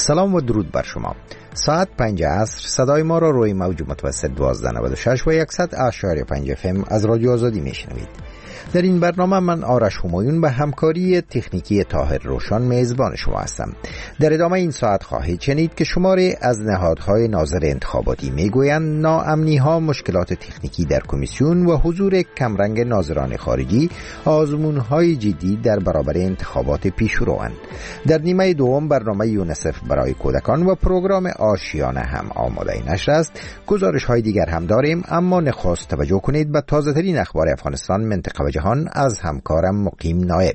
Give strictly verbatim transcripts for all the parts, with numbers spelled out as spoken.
سلام و درود بر شما. ساعت پنج عصر صدای ما را روی موج متوسط دوازده نود و شش و صد اشاری پنج اف ام از رادیو آزادی میشنوید. در این برنامه من آرش همایون به همکاری تکنیکی طاهر روشن میزبان شما هستم. در ادامه این ساعت خواهید شنید که شماری از نهادهای ناظر انتخاباتی میگویند ناامنی ها، مشکلات تکنیکی در کمیسیون و حضور کمرنگ ناظران خارجی آزمون های جدی در برابر انتخابات پیشروند. در نیمه دوم برنامه یونسف برای کودکان و پروگرام آشیانه هم آماده نشر است. گزارش های دیگر هم داریم، اما نخست توجه کنید به تازه ترین اخبار افغانستان، منطقه و جهان از همکارم مقیم نایب.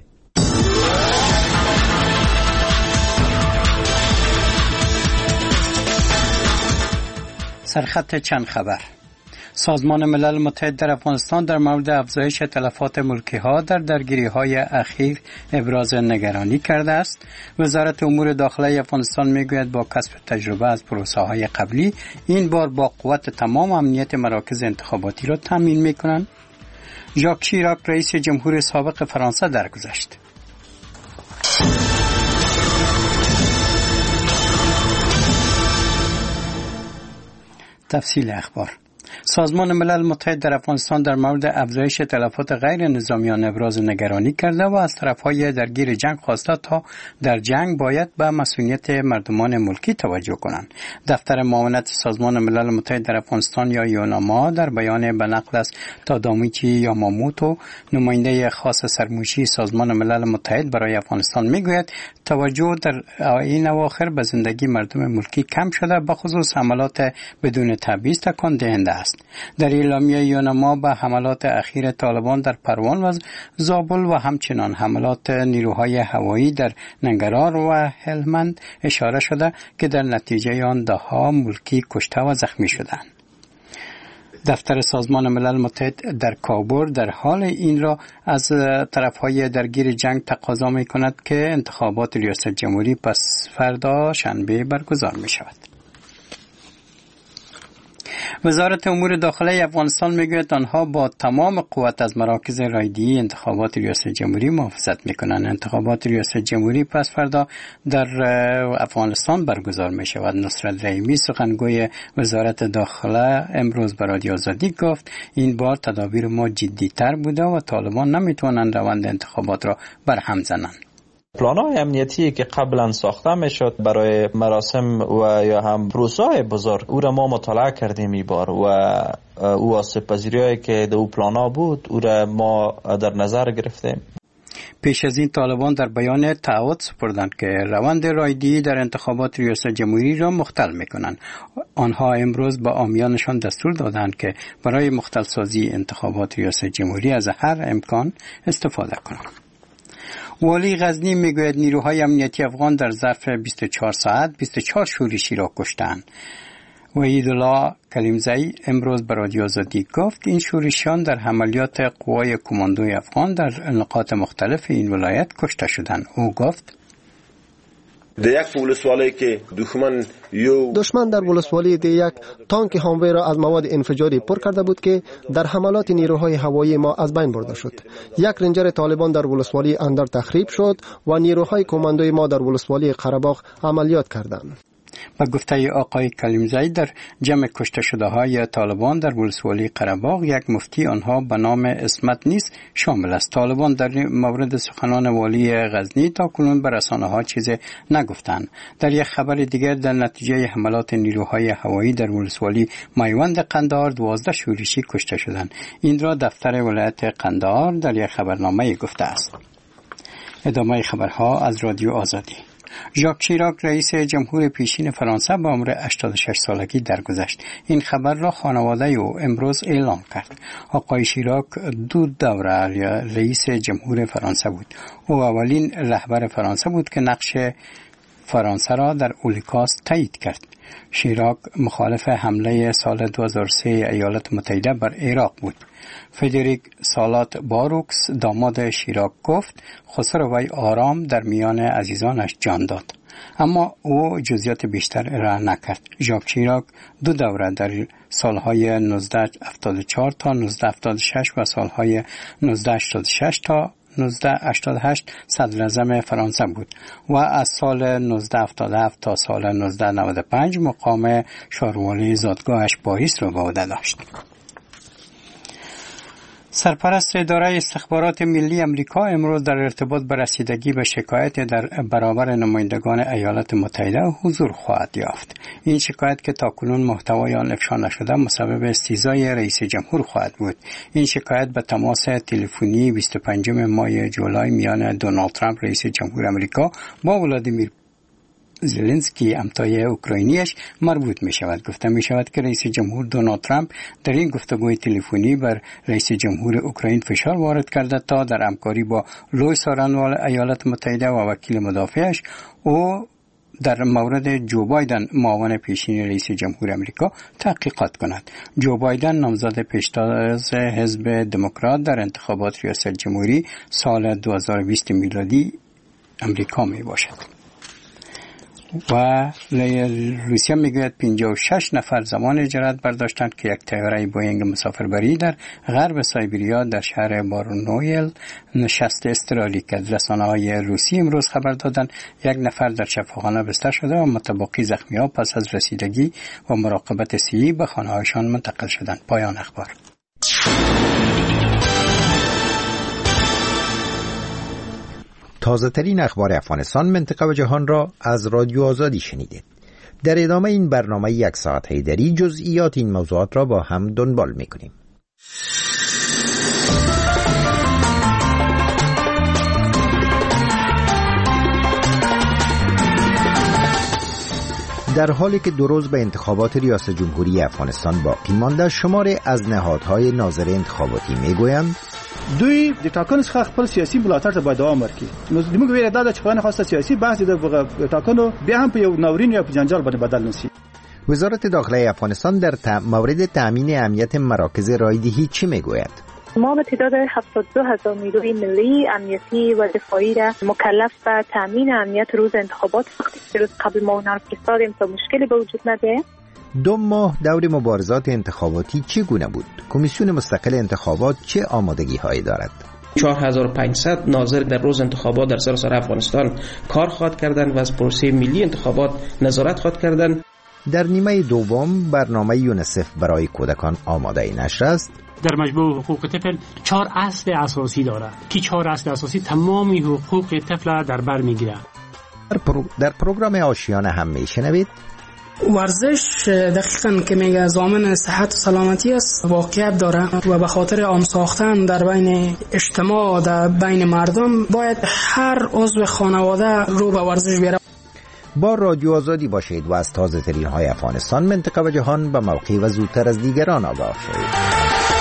سرخط چند خبر. سازمان ملل متحد در افغانستان در مورد افزایش تلفات ملکی ها در درگیری های اخیر ابراز نگرانی کرده است. وزارت امور داخلی افغانستان میگوید با کسب تجربه از پروسه های قبلی این بار با قوت تمام امنیت مراکز انتخاباتی را تامین میکنند. ژاک شیراک رئیس جمهور سابق فرانسه درگذشت. تفصیل اخبار. سازمان ملل متحد در افغانستان در مورد افزایش تلفات غیر نظامیان ابراز نگرانی کرده و از طرفهای درگیر جنگ خواسته تا در جنگ باید به مسئولیت مردمان ملکی توجه کنند. دفتر معاونت سازمان ملل متحد در افغانستان یا یوناما در بیان به نقل از تادامیچی یاماموتو، نماینده خاص سرموشی سازمان ملل متحد برای افغانستان میگوید توجه در این اواخر به زندگی مردم ملکی کم شده، به خصوص حملات بدون تبعیض تکان دهنده است. در اعلامیه یوناما به حملات اخیر طالبان در پروان و زابل و همچنان حملات نیروهای هوایی در ننگرهار و هلمند اشاره شده که در نتیجه آن ده ها ملکی کشته و زخمی شدند. دفتر سازمان ملل متحد در کابل در حال این را از طرفهای درگیر جنگ تقاضا می کند که انتخابات ریاست جمهوری پس فردا شنبه برگزار می شود. وزارت امور داخلی افغانستان میگوید آنها با تمام قوت از مراکز رایدی انتخابات ریاست جمهوری محافظت میکنند. انتخابات ریاست جمهوری پس فردا در افغانستان برگزار می شود. نصرت رحیمی سخنگوی وزارت داخله امروز به رادیو آزادی گفت این بار تدابیر ما جدی تر بوده و طالبان نمیتوانند روند انتخابات را برهم زنند. پلان‌های امنیتی که قبلا ساخته میشد برای مراسم و یا هم پروسه‌های بزرگ او را ما مطالعه کردیم این بار و او آسیب‌پذیری‌هایی که در او پلان‌ها بود او را ما در نظر گرفتیم. پیش از این طالبان در بیان تعهد سپردند که روند رایدی در انتخابات ریاست جمهوری را مختل میکنند. آنها امروز با عامیانشان دستور دادند که برای مختل سازی انتخابات ریاست جمهوری از هر امکان استفاده کنند. والی غزنی میگوید نیروهای امنیتی افغان در ظرف بیست و چهار ساعت بیست و چهار شورشی را کشتند. وحیدالله کلیمزی امروز به رادیو آزادی گفت این شورشیان در عملیات قوای کماندوی افغان در نقاط مختلف این ولایت کشته شدند. او گفت د یک ولسوالی که دشمن یو دشمن در ولسوالی د یک تانک هاموی را از مواد انفجاری پر کرده بود که در حملات نیروهای هوایی ما از بین برده شد. یک رنجر طالبان در ولسوالی اندر تخریب شد و نیروهای کماندوی ما در ولسوالی قره‌باغ عملیات کردند. با گفته آقای کلیمزی در جمع کشته شده های طالبان در ولسوالی قره‌باغ یک مفتی آنها به نام اسمت نیز شامل است. طالبان در مورد سخنان والی غزنی تا کنون به رسانه ها چیزی نگفتند. در یک خبر دیگر در نتیجه حملات نیروهای هوایی در ولسوالی میوند قندهار دوازده شورشی کشته شدند. این را دفتر ولایت قندهار در یک خبرنامه گفته است. ادامه خبرها از رادیو آزادی. ژاک شیراک رئیس جمهور پیشین فرانسه با عمر هشتاد و شش سالگی درگذشت. این خبر را خانواده او امروز اعلام کرد. آقای شیراک دو دوره رئیس جمهور فرانسه بود. او اولین رهبر فرانسه بود که نقش فرانسه را در هولوکاست تایید کرد. شیراک مخالف حمله سال دو هزار و سه ایالات متحده بر عراق بود. فدریک سالات باروکس داماد شیراک گفت خسر وی آرام در میان عزیزانش جان داد، اما او جزئیات بیشتر ارائه نکرد. ژاک شیراک دو دوره در سالهای نوزده هفتاد و چهار تا نوزده هفتاد و شش و سالهای نوزده هشتاد و شش تا نوزده هشتاد و هشت صدر اعظم فرانسه بود و از سال نوزده هفتاد و هفت تا سال نوزده نود و پنج مقام شاروالی زادگاهش پاریس را به عهده داشت. سرپرست اداره استخبارات ملی امریکا امروز در ارتباط به رسیدگی به شکایت در برابر نمایندگان ایالات متحده حضور خواهد یافت. این شکایت که تاکنون محتوای آن افشا نشده مسبب استیضای رئیس جمهور خواهد بود. این شکایت به تماس تلفنی بیست و پنجم ماه جولای میان دونالد ترامپ رئیس جمهور امریکا با ولادیمیر زلنسکی همتای اوکراینیش مربوط می شود. گفته می شود که رئیس جمهور دونالد ترامپ در این گفتگوی تلفنی بر رئیس جمهور اوکراین فشار وارد کرده تا در همکاری با لوئیس آرنوال ایالات متحده و وکیل مدافعش او در مورد جو بایدن معاون پیشین رئیس جمهور امریکا تحقیقات کند. جو بایدن نامزد پیشتاز حزب دموکرات در انتخابات ریاست جمهوری سال دو هزار و بیست میلادی امریکا می باشد. و روسیه میگوید پنجاه و شش نفر زمان اجارت برداشتند که یک طیاره بوئینگ مسافربری در غرب سایبریا در شهر بارنویل نشست اضطراری کرد. رسانه‌های روسی امروز خبر دادند یک نفر در شفاخانه بستر شده و متبقی زخمی‌ها پس از رسیدگی و مراقبت صحی به خانه‌هایشان منتقل شدند. پایان اخبار. تازه ترین اخبار افغانستان، منطقه و جهان را از رادیو آزادی شنیدید. در ادامه این برنامه یک ساعت حیدری جزئیات این موضوعات را با هم دنبال می‌کنیم. در حالی که دو روز به انتخابات ریاست جمهوری افغانستان باقی مانده، شماری از نهادهای ناظر انتخاباتی میگویند دوی د ټاکنو څخه خپل سیاسي ملاتړ ته باید دوام ورکړي. نو زموږ ویره دا ده چې خو نه خواسته سیاسي بحث د ټاکنو بیا هم په یو ناورین یا په جنجال باندې بدل نشي. وزارت داخله افغانستان در ت... مورد تأمین امنیت مراکز رایدهی چی میگوید؟ ما به تعداد هفتاد و دو هزار نیروی ملی امنیتی و دفاعی را مکلف به تأمین امنیت روز انتخابات که روز قبل ما اونها فرستادیم تا مشکلی به وجود نیاید. دو ماه دور مبارزات انتخاباتی چگونه بود؟ کمیسیون مستقل انتخابات چه آمادگی هایی دارد؟ چهار هزار و پانصد ناظر در روز انتخابات در سراسر افغانستان کار خواهد کردند و از پروسه ملی انتخابات نظارت خواهد کردند. در نیمه دوم برنامه یونسف برای کودکان آماده نشر است. در مجموع حقوق طفل چهار اصل اساسی داره که چهار اصل اساسی تمامی حقوق طفل در بر میگیره. در, پرو... در پروگرام آشیانه هم میشنوید ورزش دقیقاً که میگه ضامن صحت و سلامتی است واقعیت داره و به خاطر آن ساختن در بین اجتماع در بین مردم باید هر عضو خانواده رو به ورزش بیاره. با رادیو آزادی باشید و از تازه ترین های افغانستان، منطقه و جهان به موقع و زودتر از دیگران آگاه شوید.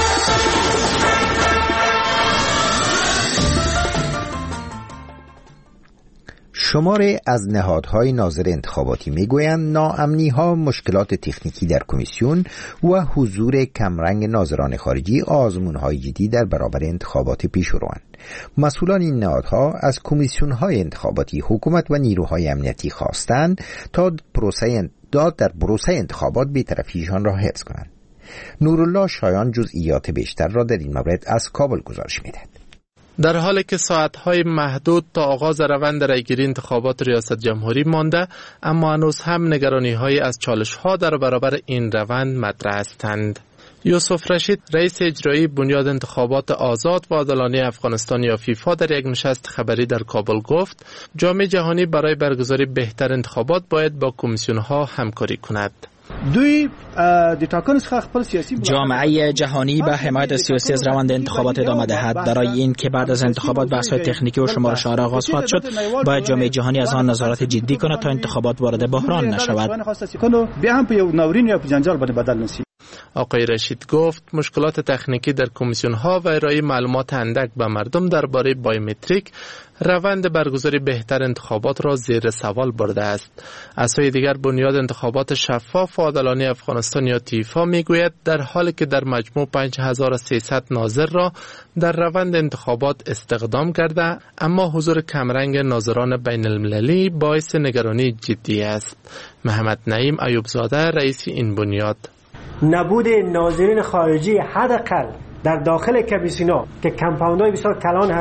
شماری از نهادهای ناظر انتخاباتی میگویند ناامنی‌ها، مشکلات تکنیکی در کمیسیون و حضور کمرنگ ناظران خارجی آزمون‌های جدی در برابر انتخابات پیش روند. مسئولان این نهادها از کمیسیون‌های انتخاباتی، حکومت و نیروهای امنیتی خواستند تا پروسه داد در پروسه انتخابات بی‌طرفیشان را حفظ کنند. نورالله شایان جزئیات بیشتر را در این مورد از کابل گزارش می‌دهد. در حالی که ساعت‌های محدود تا آغاز روند رایگیری انتخابات ریاست جمهوری مانده، اما هنوز هم نگرانی‌هایی از چالش‌ها در برابر این روند مطرح هستند. یوسف رشید، رئیس اجرایی بنیاد انتخابات آزاد و عادلانه افغانستان یا فیفا، در یک نشست خبری در کابل گفت جامعه جهانی برای برگزاری بهتر انتخابات باید با کمیسیون‌ها همکاری کند. دوی د ټاکنو څخه خپل سیاسي جامعه جهانی به حمایت سیاسی از روند انتخابات ادامه دهد. برای این که بعد از انتخابات بحث‌های تکنیکی و شمارش‌ها آغاز خواهد شد، باید جامعه جهانی از آن نظارت جدی کند تا انتخابات وارد بحران نشود. بیا هم په یو ناورین یا په جنجال باندې بدل نشي. آقای رشید گفت مشکلات تکنیکی در کمیسیون‌ها و ارائه معلومات اندک به مردم درباره بایومتریک روند برگزاری بهتر انتخابات را زیر سوال برده است. از سوی دیگر بنیاد انتخابات شفاف و عادلانه افغانستان یا تیفا میگوید در حالی که در مجموع پنج هزار و سیصد ناظر را در روند انتخابات استخدام کرده، اما حضور کمرنگ ناظران بین المللی باعث نگرانی جدی است. محمد نعیم ایوبزاده، رئیس این بنیاد: نبود ناظرین خارجی حداقل در داخل کمیسیون‌ها که کمپاندهای بسیار کلان هست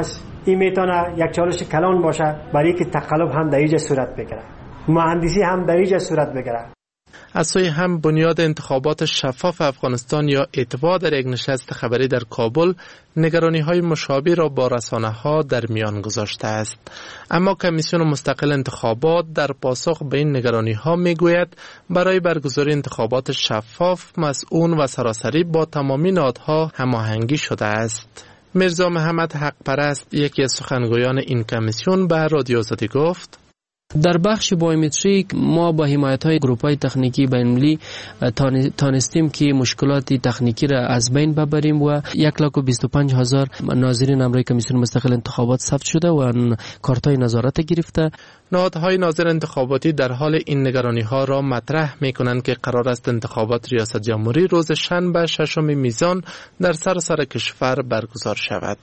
این میتونه یک چالش کلان باشه برای که تقلب هم در اینجا صورت بگیره، مهندسی هم در اینجا صورت بگیره. از سوی هم بنیاد انتخابات شفاف افغانستان یا اتباع در یک نشست خبری در کابل نگرانی های مشابه را با رسانه ها در میان گذاشته است. اما کمیسیون مستقل انتخابات در پاسخ به این نگرانی ها می گوید برای برگزاری انتخابات شفاف مسئول و سراسری با تمامی نهادها هماهنگی شده است. میرزا محمد حق پرست یکی از سخنگویان این کمیسیون به رادیو آزادی گفت: در بخش بایومتریک ما با حمایت های گروپ های تکنیکی بین‌المللی تانستیم که مشکلات تکنیکی را از بین ببریم و یک لاک و بیست و پنج هزار ناظرین امروی کمیسیون مستقل انتخابات ثبت شده و کارت های نظارت گرفته. نهادهای ناظر انتخاباتی در حال این نگرانی ها را مطرح می کنند که قرار است انتخابات ریاست جمهوری روز شنبه ششم میزان در سراسر کشور برگزار شود.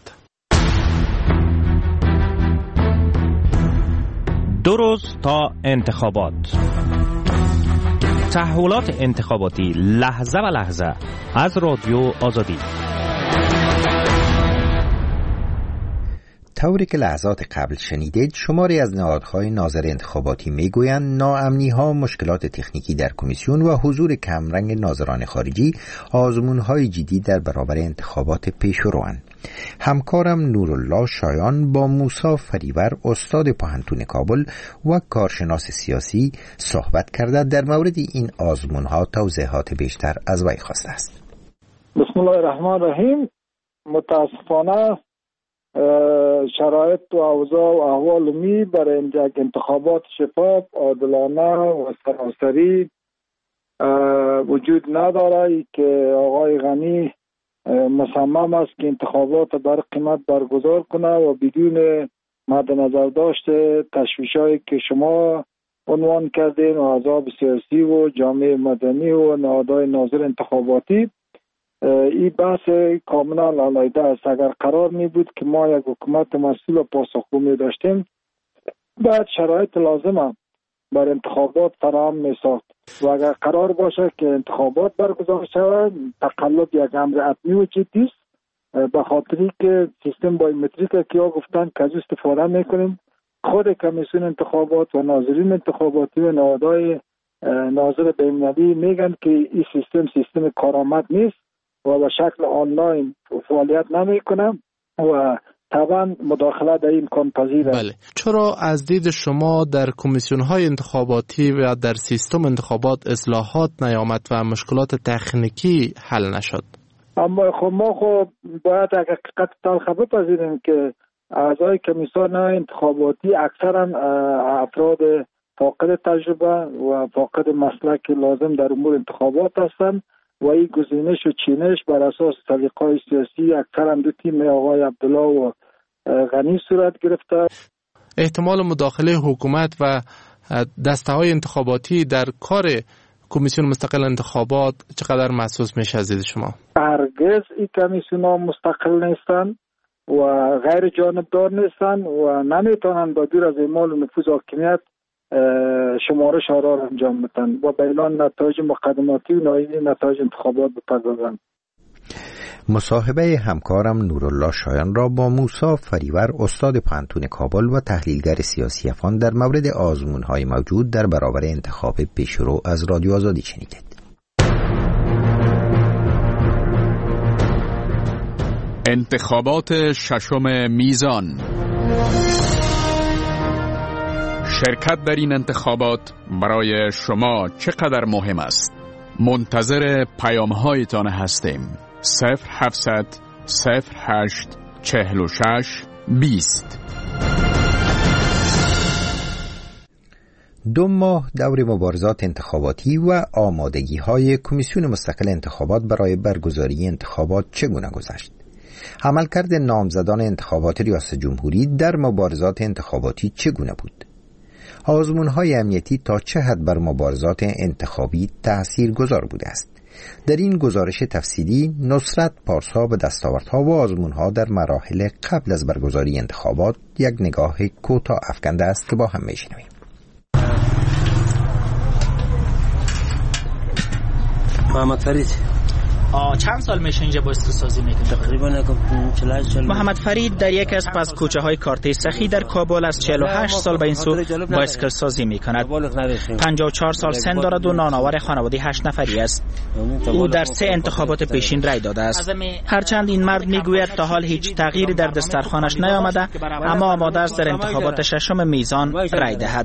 دو روز تا انتخابات. تحولات انتخاباتی لحظه و لحظه از رادیو آزادی. طوری که لحظات قبل شنیدید، شماری از نهادهای ناظر انتخاباتی میگویند ناامنی‌ها، مشکلات تکنیکی در کمیسیون و حضور کمرنگ ناظران خارجی آزمون‌های جدی در برابر انتخابات پیشروند. همکارم نورالله شایان با موسی فریور استاد پوهنتون کابل و کارشناس سیاسی صحبت کرده در مورد این آزمون‌ها توضیحات بیشتر از وی خواسته است. بسم الله الرحمن الرحیم. متاسفانه شرایط و اوضاع و احوال می برای یک انتخابات شفاف، عادلانه و سراسری وجود نداره که آقای غنی مصمم است که انتخابات بر قیمت برگزار کنه و بدون مد نظر داشته تشویشایی که شما عنوان کردین و احزاب سیاسی و جامعه مدنی و نهادهای ناظر انتخاباتی. این بحث کاملا علیحده است. اگر قرار می بود که ما یک حکومت مسئول و پاسخگو می داشتیم، باید شرایط لازمه بر انتخابات فراهم می ساخت و اگر قرار باشه که انتخابات برگزار شود، تقلب یک امر حتمی و جدی است، به خاطری که سیستم بایومتریک که ها گفتن که از استفاده میکنیم. خود کمیسیون انتخابات و ناظرین انتخاباتی و نهادهای ناظر بین‌المللی میگن که این سیستم سیستم کارآمد نیست و به شکل آنلاین فعالیت نمیکنه و طبعا مداخله در این امکان پذیر است. بله. چرا از دید شما در کمیسیون های انتخاباتی و در سیستم انتخابات اصلاحات نیامد و مشکلات تکنیکی حل نشد؟ اما خب ما خب باید حقیقت تلخ بپذیریم که اعضای کمیسیون انتخاباتی اکثرا افراد فاقد تجربه و فاقد مسلک لازم در امور انتخابات هستند و این گزینش و چینش بر اساس سلیقه‌های سیاسی اکثرا دو تیم آقای عبدالله و غنی صورت گرفته. احتمال مداخله حکومت و دسته‌های انتخاباتی در کار کمیسیون مستقل انتخابات چقدر محسوس میشه از دید شما؟ هرگز این کمیسیون‌ها مستقل نیستن و غیر جانبدار نیستن و نمیتونن با دور از اعمال و نفوذ حاکمیت شمارش آرا را انجام بدن و به اعلان نتایج مقدماتی و نهایی نتایج انتخابات بپردازند. مصاحبه همکارم نورالله شایان را با موسی فریور استاد پوهنتون کابل و تحلیلگر سیاسی افغان در مورد آزمون‌های موجود در برابر انتخاب پیشرو از رادیو آزادی شنیدید. انتخابات ششم میزان. شرکت در این انتخابات برای شما چقدر مهم است؟ منتظر پیام‌هایتان هستیم. صفر هفتصد صفر هشت چهل و شش بیست. دو ماه دور مبارزات انتخاباتی و آمادگی های کمیسیون مستقل انتخابات برای برگزاری انتخابات چگونه گذشت؟ عملکرد نامزدان انتخابات ریاست جمهوری در مبارزات انتخاباتی چگونه بود؟ آزمون‌های امنیتی تا چه حد بر مبارزات انتخابی تأثیر گذار بوده است؟ در این گزارش تفصیلی نصرت پارسا به دستاوردها و آزمون‌ها در مراحل قبل از برگزاری انتخابات یک نگاه کوتاه افکنده است که با هم می‌شنویم. محمد فرید چند سال میشه اینجا بایسکل سازی میکنید؟ تقریبا چهل و هشت سال. محمد فرید در یک از پس کوچه های کارته سخی در کابل از چهل و هشت سال به این سو بایسکل سازی میکند. پنجاه و چهار سال سن دارد و نانآور خانواده هشت نفری است. او در سه انتخابات پیشین رای داده است. هرچند این مرد میگوید تا حال هیچ تغییری در دسترخوانش نیامده، اما آماده است در انتخابات ششم میزان رای دهد.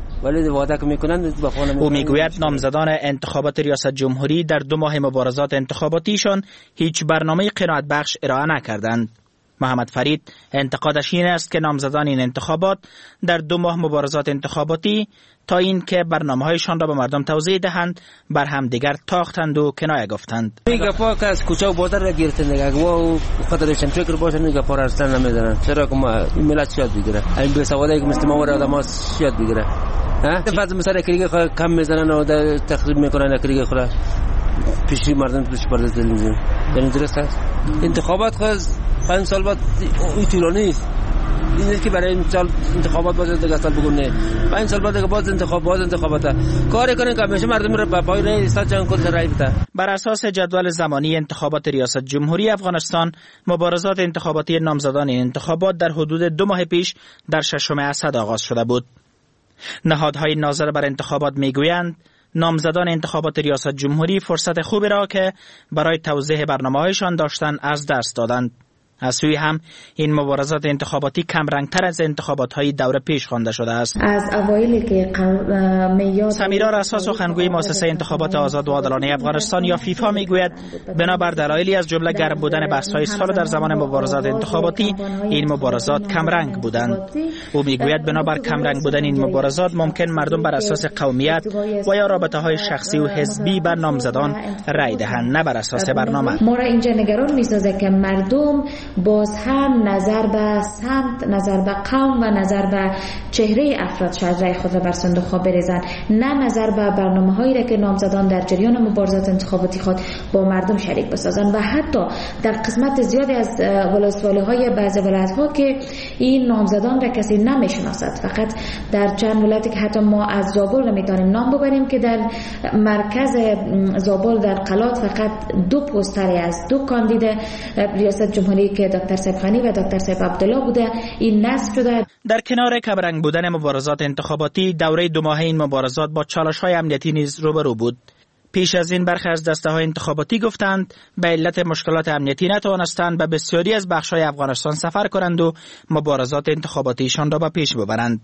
او میگوید نامزدان انتخابات ریاست جمهوری در دو ماه مبارزات انتخاباتیشان هیچ برنامه قناعت بخش ارائه نکردند. محمد فرید انتقادش این است که نامزدان این انتخابات در دو ماه مبارزات انتخاباتی تا این که برنامه‌هایشان را به مردم توضیح دهند بر هم دیگر تاختند و کنایه گفتند. میگه پاک از کوچه و بازار را گرفتند دیگه و خاطرشون فکر باشن میگه پار اصلا نمیذارن. چرا که ما ملت شاد بگیره این بی سوادایی که مثل ما و آدم‌ها شاد بگیره. ها بعضی مثلا کریگه کم میزنن و تخریب میکنن کریگه خورا پیشی مردم پیش پرده دلنزین. یعنی درست است. انتخابات خواست پنج سال بعد این طولانی است. این است که برای این سال انتخابات باز دیگه سال بگونه. پنج سال بعد دیگه باز انتخاب باز انتخابات. کاری کنن که همیشه مردم رو به پای رای استاد جان کل رای بده. بر اساس جدول زمانی انتخابات ریاست جمهوری افغانستان، مبارزات انتخاباتی نامزدان این انتخابات در حدود دو ماه پیش در ششم اسد آغاز شده بود. نهادهای ناظر بر انتخابات میگویند نامزدان انتخابات ریاست جمهوری فرصت خوبی را که برای توضیح برنامه‌هایشان داشتند از دست دادند. از سوی هم این مبارزات انتخاباتی کم رنگتر از انتخابات‌های دور پیش خوانده شده است. از اوایلی که میاد سمیرا رسا سخنگوی مؤسسه انتخابات آزاد و عادلانه افغانستان یا فیفا میگوید بنابر دلایلی از جمله گرم بودن بحث‌های سال در زمان مبارزات انتخاباتی این مبارزات کم رنگ بودند. او میگوید بنابر کم رنگ بودن این مبارزات ممکن مردم بر اساس قومیت و یا رابطه‌های شخصی و حزبی بر نامزدان رای دهند، نه بر اساس برنامه. ما را اینجا نگران می‌سازه که مردم باز هم نظر به سمت، نظر به قوم و نظر به چهره افراد شاید رای خود را بر صندوق ها بریزن، نه نظر به برنامه هایی را که نامزدان در جریان مبارزات انتخاباتی خود با مردم شریک بسازن. و حتی در قسمت زیادی از ولسوالی های بعضی ولایت ها که این نامزدان را کسی نمیشناسد، فقط در چند ولایتی که حتی ما از زابل نمیتونیم نام ببریم که در مرکز زابل در قلات فقط دو پوستری از دو کاندید ریاست جمهوری که دکتر صاحب خانی و دکتر صاحب عبدالله بوده این نصب شده. در کنار کمرنگ بودن مبارزات انتخاباتی، دوره دو ماهه این مبارزات با چالش‌های امنیتی نیز روبرو بود. پیش از این برخی از دسته‌های انتخاباتی گفتند به علت مشکلات امنیتی نتوانستند به بسیاری از بخش‌های افغانستان سفر کنند و مبارزات انتخاباتیشان را به پیش ببرند.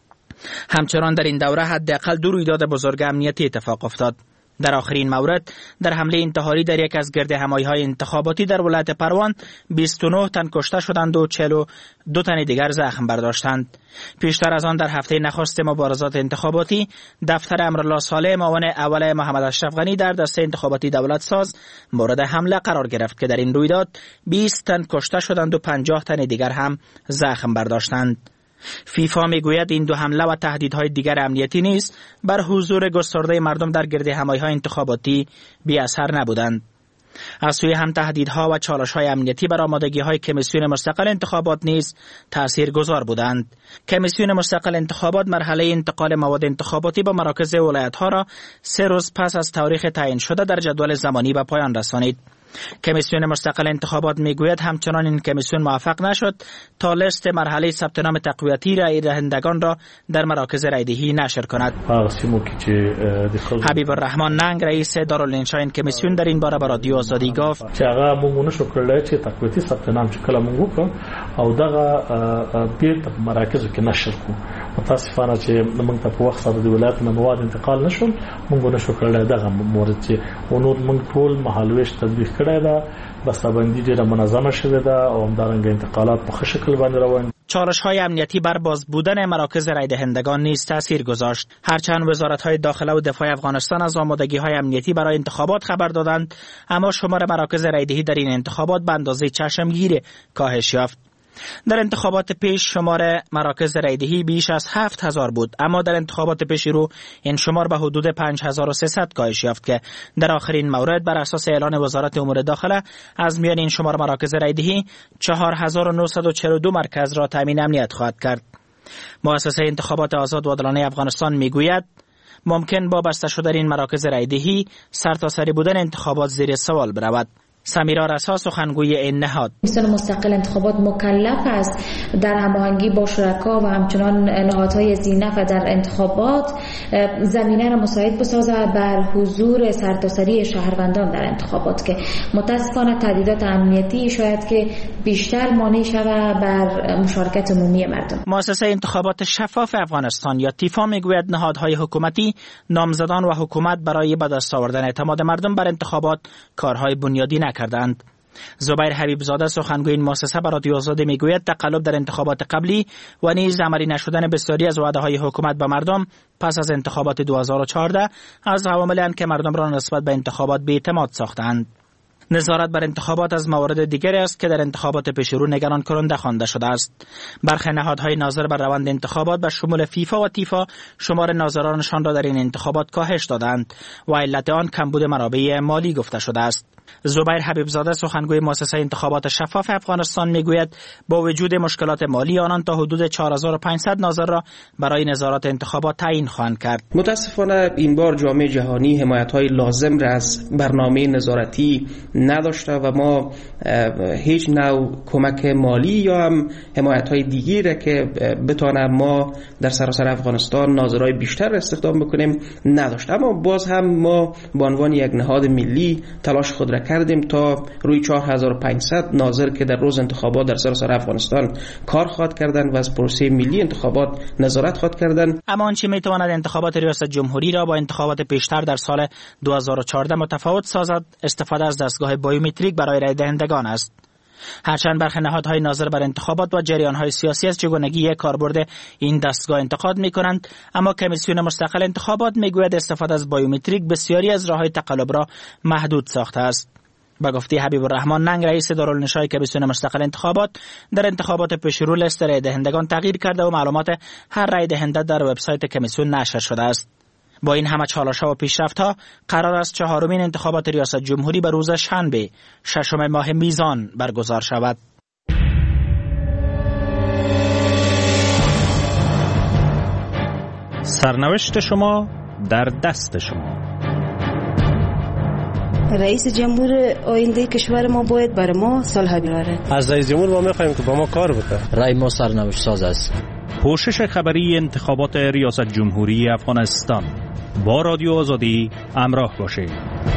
همچنان در این دوره حداقل دو رویداد بزرگ امنیتی اتفاق افتاد. در آخرین مورد در حمله انتحاری در یک از گرد همایی‌های انتخاباتی در ولایت پروان بیست و نه تن کشته شدند و چهل و دو تن دیگر زخم برداشتند. پیشتر از آن در هفته نخست مبارزات انتخاباتی دفتر امرالله صالح معاون اول محمد اشرف غنی در دسته انتخاباتی دولت ساز مورد حمله قرار گرفت که در این رویداد بیست تن کشته شدند و پنجاه تن دیگر هم زخم برداشتند. فیفا میگوید این دو حمله و تهدیدهای دیگر امنیتی نیز بر حضور گسترده مردم در گرد همایی‌های انتخاباتی بی اثر نبودند. از سوی هم تهدیدها و چالش‌های امنیتی بر آمادگی‌های کمیسیون مستقل انتخابات نیز تاثیرگذار بودند. کمیسیون مستقل انتخابات مرحله انتقال مواد انتخاباتی به مراکز ولایت‌ها را سه روز پس از تاریخ تعیین شده در جدول زمانی به پایان رسانید. کمیسیون مستقل انتخابات میگوید همچنان این کمیسیون موفق نشد تا لیست مرحله ثبت نام تقویتی رای دهندگان را در مراکز رایدهی نشر کند. حبیب الرحمن ننگ رئیس دارالانشا این کمیسیون در این باره به رادیو آزادی گفت چې هغه مونږ نشو کړلای چې تقویتی ثبت نام چې کله مونږ وکړو او دغه بیرته په مراکزو کې نشر کړو. متاسفانه چې مونږ ته په وخت سره د ولایت نه مواد انتقال نشول، مونږ نشو کړلای دغه مورد چې ونور مونږ ټول مهالويش تطبیق کړی دا، بسته‌بندي ډیره منظمه شوې ده او همدارنګه انتقالات په ښه شکل باندې روان. چالش‌های امنیتی بر باز بودن مراکز رای دهندگان نیز تاثیر گذاشت. هرچند وزارت‌های داخله و دفاع افغانستان از آمادگی‌های امنیتی برای انتخابات خبر دادند، اما شمار مراکز رایدهی در این انتخابات به اندازه چشمگیر کاهش یافت. در انتخابات پیش شمار مراکز رایدهی بیش از هفت هزار بود، اما در انتخابات پیش رو این شمار به حدود پنج هزار و سیصد کاهش یافت که در آخرین مورد بر اساس اعلان وزارت امور داخله از میان این شمار مراکز رایدهی چهار هزار و نهصد و چهل و دو مرکز را تامین امنیت خواهد کرد. مؤسسه انتخابات آزاد و عادلانه افغانستان میگوید ممکن با بسته شدن این مراکز رایدهی سرتاسری بودن انتخابات زیر سوال برود. سمیرا رسا سخنگوی این نهاد: کمیسیون مستقل انتخابات مکلف است در هماهنگی با شرکا و همچنان نهادهای ذی‌نفع در انتخابات زمینه را مساعد بسازد بر حضور سرتاسری شهروندان در انتخابات که متاسفانه تهدیدات امنیتی شاید که بیشتر مانع شود بر مشارکت عمومی مردم. مؤسسه انتخابات شفاف افغانستان یا تیفا میگوید نهادهای حکومتی، نامزدان و حکومت برای به دست آوردن اعتماد مردم بر انتخابات کارهای بنیادی نکردند. زبیر حبیب زاده سخنگوی این مؤسسه به رادیو آزادی میگوید تقلب در انتخابات قبلی و نیز عملی نشدن بسیاری از وعده‌های حکومت به مردم پس از انتخابات دو هزار و چهارده از عواملی اند که مردم را نسبت به انتخابات بی‌اعتماد ساختند. نظارت بر انتخابات از موارد دیگری است که در انتخابات پیشرو نگران کننده خوانده شده است. برخی نهادهای ناظر بر روند انتخابات به شمول فیفا و تیفا شمار ناظرانشان را در این انتخابات کاهش دادند و علت آن کمبود منابع مالی گفته شده است. زبیر حبیب زاده سخنگوی مؤسسه انتخابات شفاف افغانستان میگوید با وجود مشکلات مالی آنان تا حدود چهار هزار و پانصد ناظر را برای نظارت انتخابات تعیین خواهند کرد. متاسفانه این بار جامعه جهانی حمایت‌های لازم را از برنامه نظارتی نداشته و ما هیچ نوع کمک مالی یا هم حمایت‌های دیگری را که بتونه ما در سراسر افغانستان ناظرای بیشتر استخدام بکنیم نداشته. اما باز هم ما به عنوان یک نهاد ملی تلاش خود را کردیم تا روی چهار هزار و پانصد ناظر که در روز انتخابات در سراسر افغانستان کار خواهد کردن و از پروسه ملی انتخابات نظارت خواهد کردن. اما آنچه میتواند انتخابات ریاست جمهوری را با انتخابات پیشتر در سال دو هزار و چهارده متفاوت سازد استفاده از دستگاه بایومتریک برای رای دهندگان است. هرچند برخی نهادهای ناظر بر انتخابات و جریانهای سیاسی از چگونگی کاربرد این دستگاه انتقاد می‌کنند، اما کمیسیون مستقل انتخابات میگوید استفاده از بایومتریک بسیاری از راه‌های تقلب را محدود ساخته است. با گفته حبیب الرحمن ننگ رئیس دارالنشای کمیسیون مستقل انتخابات، در انتخابات پیشرو لیست رای دهندگان تغییر کرده و معلومات هر رای دهنده در وبسایت کمیسیون نشر شده است. با این همه چالش‌ها و پیشرفت‌ها قرار است چهارمین انتخابات ریاست جمهوری به روز شنبه ششم ماه میزان برگزار شود. سرنوشت شما در دست شما. رئیس جمهور آینده کشور ما باید بر ما صلح بیاره. از رئیس جمهور ما می‌خوایم که با ما کار بکنه. رای ما سرنوشت ساز است. پوشش خبری انتخابات ریاست جمهوری افغانستان. با رادیو آزادی همراه باشید.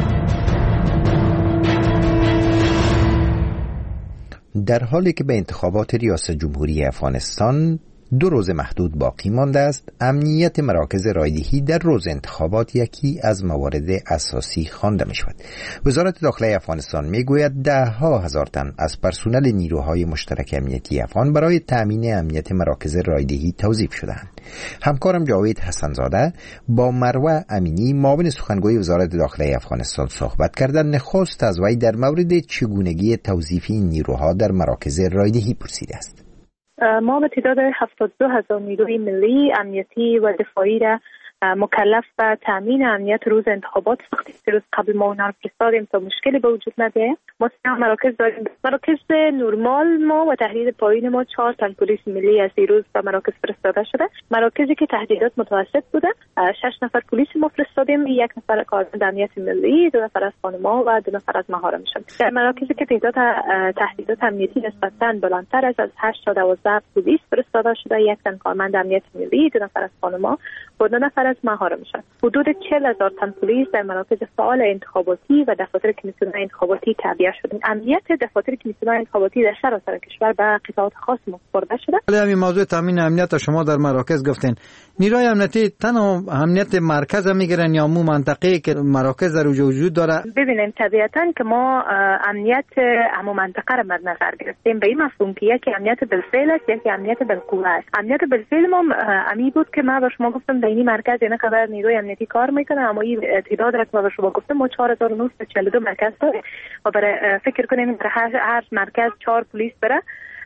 در حالی که به انتخابات ریاست جمهوری افغانستان دو روز محدود باقی مانده است، امنیت مراکز رایدهی در روز انتخابات یکی از موارد اساسی خوانده می شود. وزارت داخله افغانستان می گوید ده ها هزار تن از پرسنل نیروهای مشترک امنیتی افغان برای تامین امنیت مراکز رایدهی توظیف شدند. همکارم جاوید حسنزاده با مروه امینی معاون سخنگوی وزارت داخله افغانستان صحبت کردند. نخست از وی در مورد چگونگی توظیف این نیروها در مراکز رایدهی پرسیده است. ما به تعداد هفتاد و دو هزار نیروی ملی امنیتی و دفاعی را مکلف به تامین امنیت روز انتخابات ساختیم. روز قبل ما اونها رو فرستادیم تا مشکلی به وجود نیاید. ما سه مراکز داریم. مراکز نورمال ما و تهدید پایین ما چهار تن پلیس ملی از دیروز به مراکز فرستاده شده. مراکزی که تهدیدات متوسط بوده شش نفر پلیس ما فرستادیم، یک نفر کارمند امنیت ملی، دو نفر از خانم‌ها و دو نفر از مهارمشان. در مراکزی که تعداد تهدیدات امنیتی نسبتاً بلندتر است، از هشت تا دوازده پلیس فرستاده شده، یک تن کارمند امنیت ملی، دو نفر از خانم‌ها و دو نفر از مهار میشن. حدود چهل هزار تن پلیس در مراکز فعال انتخاباتی و دفاتر کمیسیون انتخاباتی تعبیه شده. امنیت دفاتر کمیسیون انتخاباتی در سراسر کشور به قطاعات خاص مسپرده شده. ولی همین موضوع تامین امنیت شما در مراکز گفتین، نیروی امنیتی تنها امنیت مرکز میگیرن یا مو منطقه که مراکز در وجود داره؟ ببینیم طبیعتاً که ما امنیت همو منطقه را مد نظر گرفتیم به این مفهوم که یکی امنیت بالفعل است، یکی امنیت بالقوه است. امنیت بالفعل ما امی بود که ما به شما گفتم در این مرکز اینا خبر نیروی امنیتی کار میکنه، اما این تعداد را که ما به شما گفتم ما چهار هزار و نهصد و چهل و دو مرکز داریم و برای فکر کنیم در هر هر مرکز چهار پلیس بره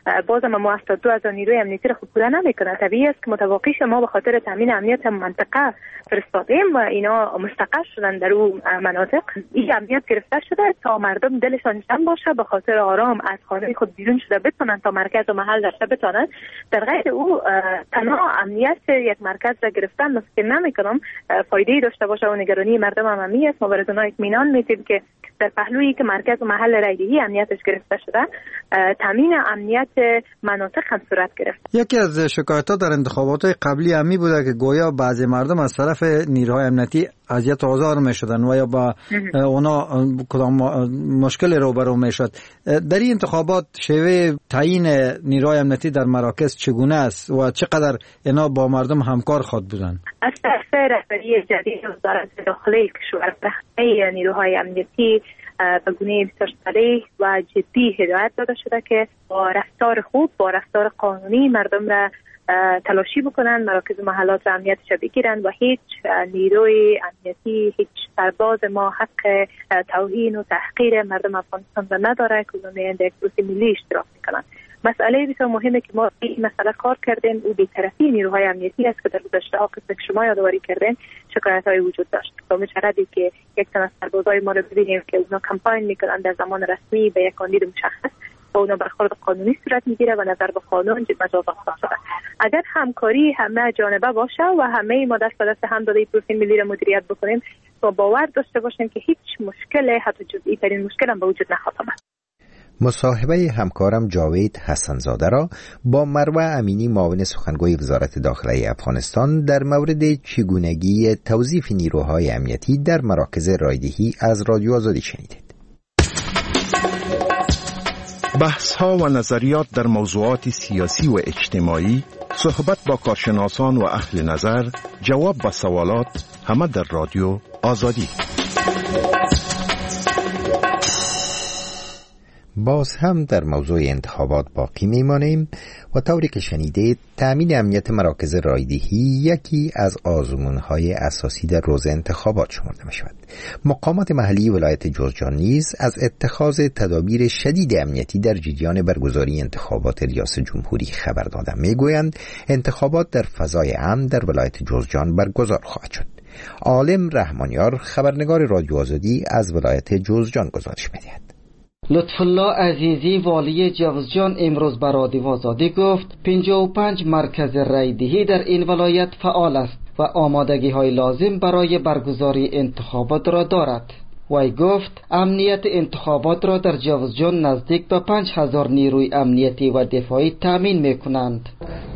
بازم ما هفتاد و دو هزار نیروی امنیتی را خود پوره نمیکنه. طبیعی است که متوقع ما به خاطر تامین امنیت منطقه فرستادیم و اینا مستقر شدن در اون مناطق. این امنیت گرفته شده تا مردم دلشان جمع باشه، به خاطر آرام از خانه خود بیرون شده بتونن تا مرکز و محل رفته بتونن. در غیر او تنها امنیت یک مرکز را گرفتن ممکن نمیکنم فایده داشته باشه و نگرانی مردم هم همی است. ما برای اونها اطمینان میدیم که در پهلویی که مرکز و محل رایدهی امنیتش گرفته شده، تامین امنیت مناطق هم صورت گرفت. یکی از شکایت‌ها در انتخابات قبلی همی بوده که گویا بعضی مردم از طرف نیروهای امنیتی اذیت و آزار می‌شدن و یا با اونا کدام مشکل روبرو میشد. در این انتخابات شیوه تعیین نیروهای امنیتی در مراکز چگونه است و چقدر اینا با مردم همکار خواد بودن؟ از طرف رهبری جدید وزارت داخلی کشور به نیروهای امنیتی به گونه بسیار صریح و جدی هدایت داده شده که با رفتار خوب، با رفتار قانونی مردم را تلاشی بکنن، مراکز و محلات را امنیتش بگیرن و هیچ نیروی امنیتی، هیچ سرباز ما حق توهین و تحقیر مردم افغانستان را نداره که اونها در یک پروسه ملی اشتراک میکنن. مسئله بسیار مهمه که ما این مسئله کار کردیم و بی‌طرفی نیروهای امنیتی است که در گذشته ها که شما یادآوری کردین شکایت‌های وجود داشت. با مجردی که یک تن از سربازای ما رو ببینیم که اونا کمپاین میکنن در زمان رسمی به یک کاندید مشخص و اونا برخورد قانونی صورت میگیره و نظر به قانون مجازات شده. اگر همکاری همه جانبه باشه و همه ما دست به دست هم داده پروسه ملی رو مدیریت بکنیم و باور داشته باشیم که هیچ مشکل حتی جزئی ترین مشکل هم به وجود نخواهد آمد. مصاحبه همکارم جاوید حسنزاده را با مروه امینی معاون سخنگوی وزارت داخلی افغانستان در مورد چگونگی توظیف نیروهای امنیتی در مراکز رایدهی از رادیو آزادی شنیدید. بحث‌ها و نظریات در موضوعات سیاسی و اجتماعی، صحبت با کارشناسان و اهل نظر، جواب به سوالات، همه در رادیو آزادی. باز هم در موضوع انتخابات باقی میمانیم و طوری که شنیدید تأمین امنیت مراکز رایدهی یکی از آزمون‌های اساسی در روز انتخابات شمرده می شود. مقامات محلی ولایت جوزجان نیز از اتخاذ تدابیر شدید امنیتی در جریان برگزاری انتخابات ریاست جمهوری خبر دادند. میگویند انتخابات در فضای امن در ولایت جوزجان برگزار خواهد شد. عالم رحمانیار خبرنگار رادیو آزادی از ولایت جوزجان گزارش می‌دهد. لطفالله عزیزی والی جوزجان امروز به رادیو آزادی گفت پنجاه و پنج مرکز رایدهی در این ولایت فعال است و آمادگی های لازم برای برگزاری انتخابات را دارد. وی گفت امنیت انتخابات را در جوزجان نزدیک به پنج هزار نیروی امنیتی و دفاعی تامین میکنند.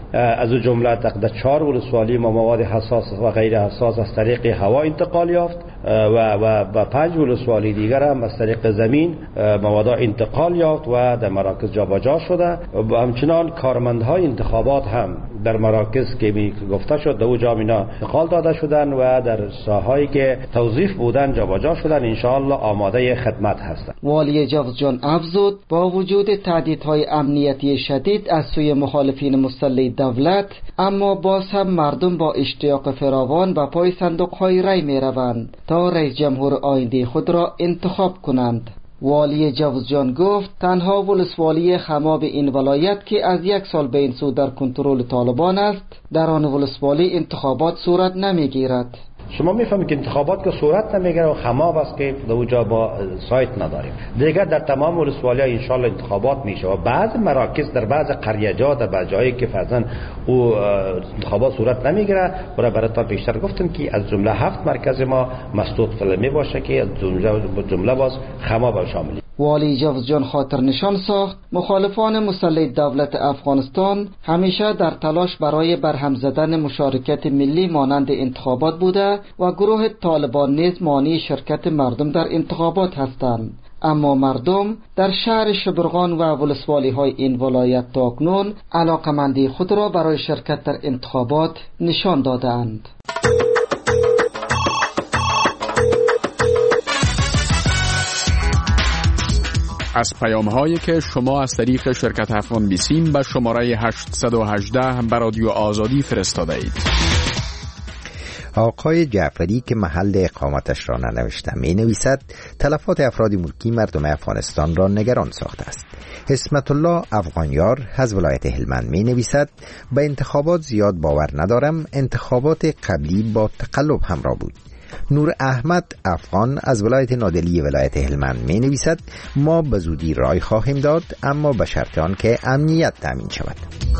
از اون جمله در چهار ولسوالی ما مواد حساس و غیر حساس از طریق هوا انتقال یافت و و و پنج ولسوالی دیگر هم از طریق زمین مواد انتقال یافت و در مراکز جابجا شده. و همچنان کارمندهای انتخابات هم در مراکز که گفته شد در اونجا اینا انتقال داده شدن و در ساحه‌ای که توظیف بودن جابجا شدن، ان شاء الله آماده خدمت هستند. والی جوزجان افزود با وجود تهدیدهای امنیتی شدید از سوی مخالفین مسلح دولت، اما باز هم مردم با اشتیاق فراوان به پای صندوق‌های رای می‌روند تا رئیس جمهور آینده خود را انتخاب کنند. والی جوزجان گفت تنها ولسوالی خماب این ولایت که از یک سال به این سو در کنترل طالبان است، در آن ولسوالی انتخابات صورت نمیگیرد. شما میفهمید که انتخابات که صورت نمیگیره و خماب است که در اونجا با سایت نداریم. دیگر در تمام ولسوالی‌ها ان شاء الله انتخابات میشه و بعض مراکز در بعض قریه‌جا در بعض جایی که فرضاً او انتخابات صورت نمیگیره و براتون بیشتر گفتم که از جمله هفت مرکز ما مسدود فلمی باشه که از جمله جمله باز خماب شامل. والی جوزجان خاطر نشان ساخت مخالفان مسلح دولت افغانستان همیشه در تلاش برای برهم زدن مشارکت ملی مانند انتخابات بوده و گروه طالبان نیز مانع شرکت مردم در انتخابات هستند. اما مردم در شهر شبرغان و ولسوالی های این ولایت تاکنون علاقمندی خود را برای شرکت در انتخابات نشان دادند. از پیام هایی که شما از طریق شرکت افغان بیسیم به شماره هشت یک هشت به رادیو آزادی فرستاده اید. آقای جعفری که محل اقامتش را ننوشته می نویسد تلفات افراد ملکی مردم افغانستان را نگران ساخته است. اسمت الله افغانیار از ولایت هلمند می نویسد به انتخابات زیاد باور ندارم، انتخابات قبلی با تقلب همراه بود. نور احمد افغان از ولایت نادلی ولایت هلمند می نویسد ما به زودی رای خواهیم داد اما به شرط آن که امنیت تامین شود.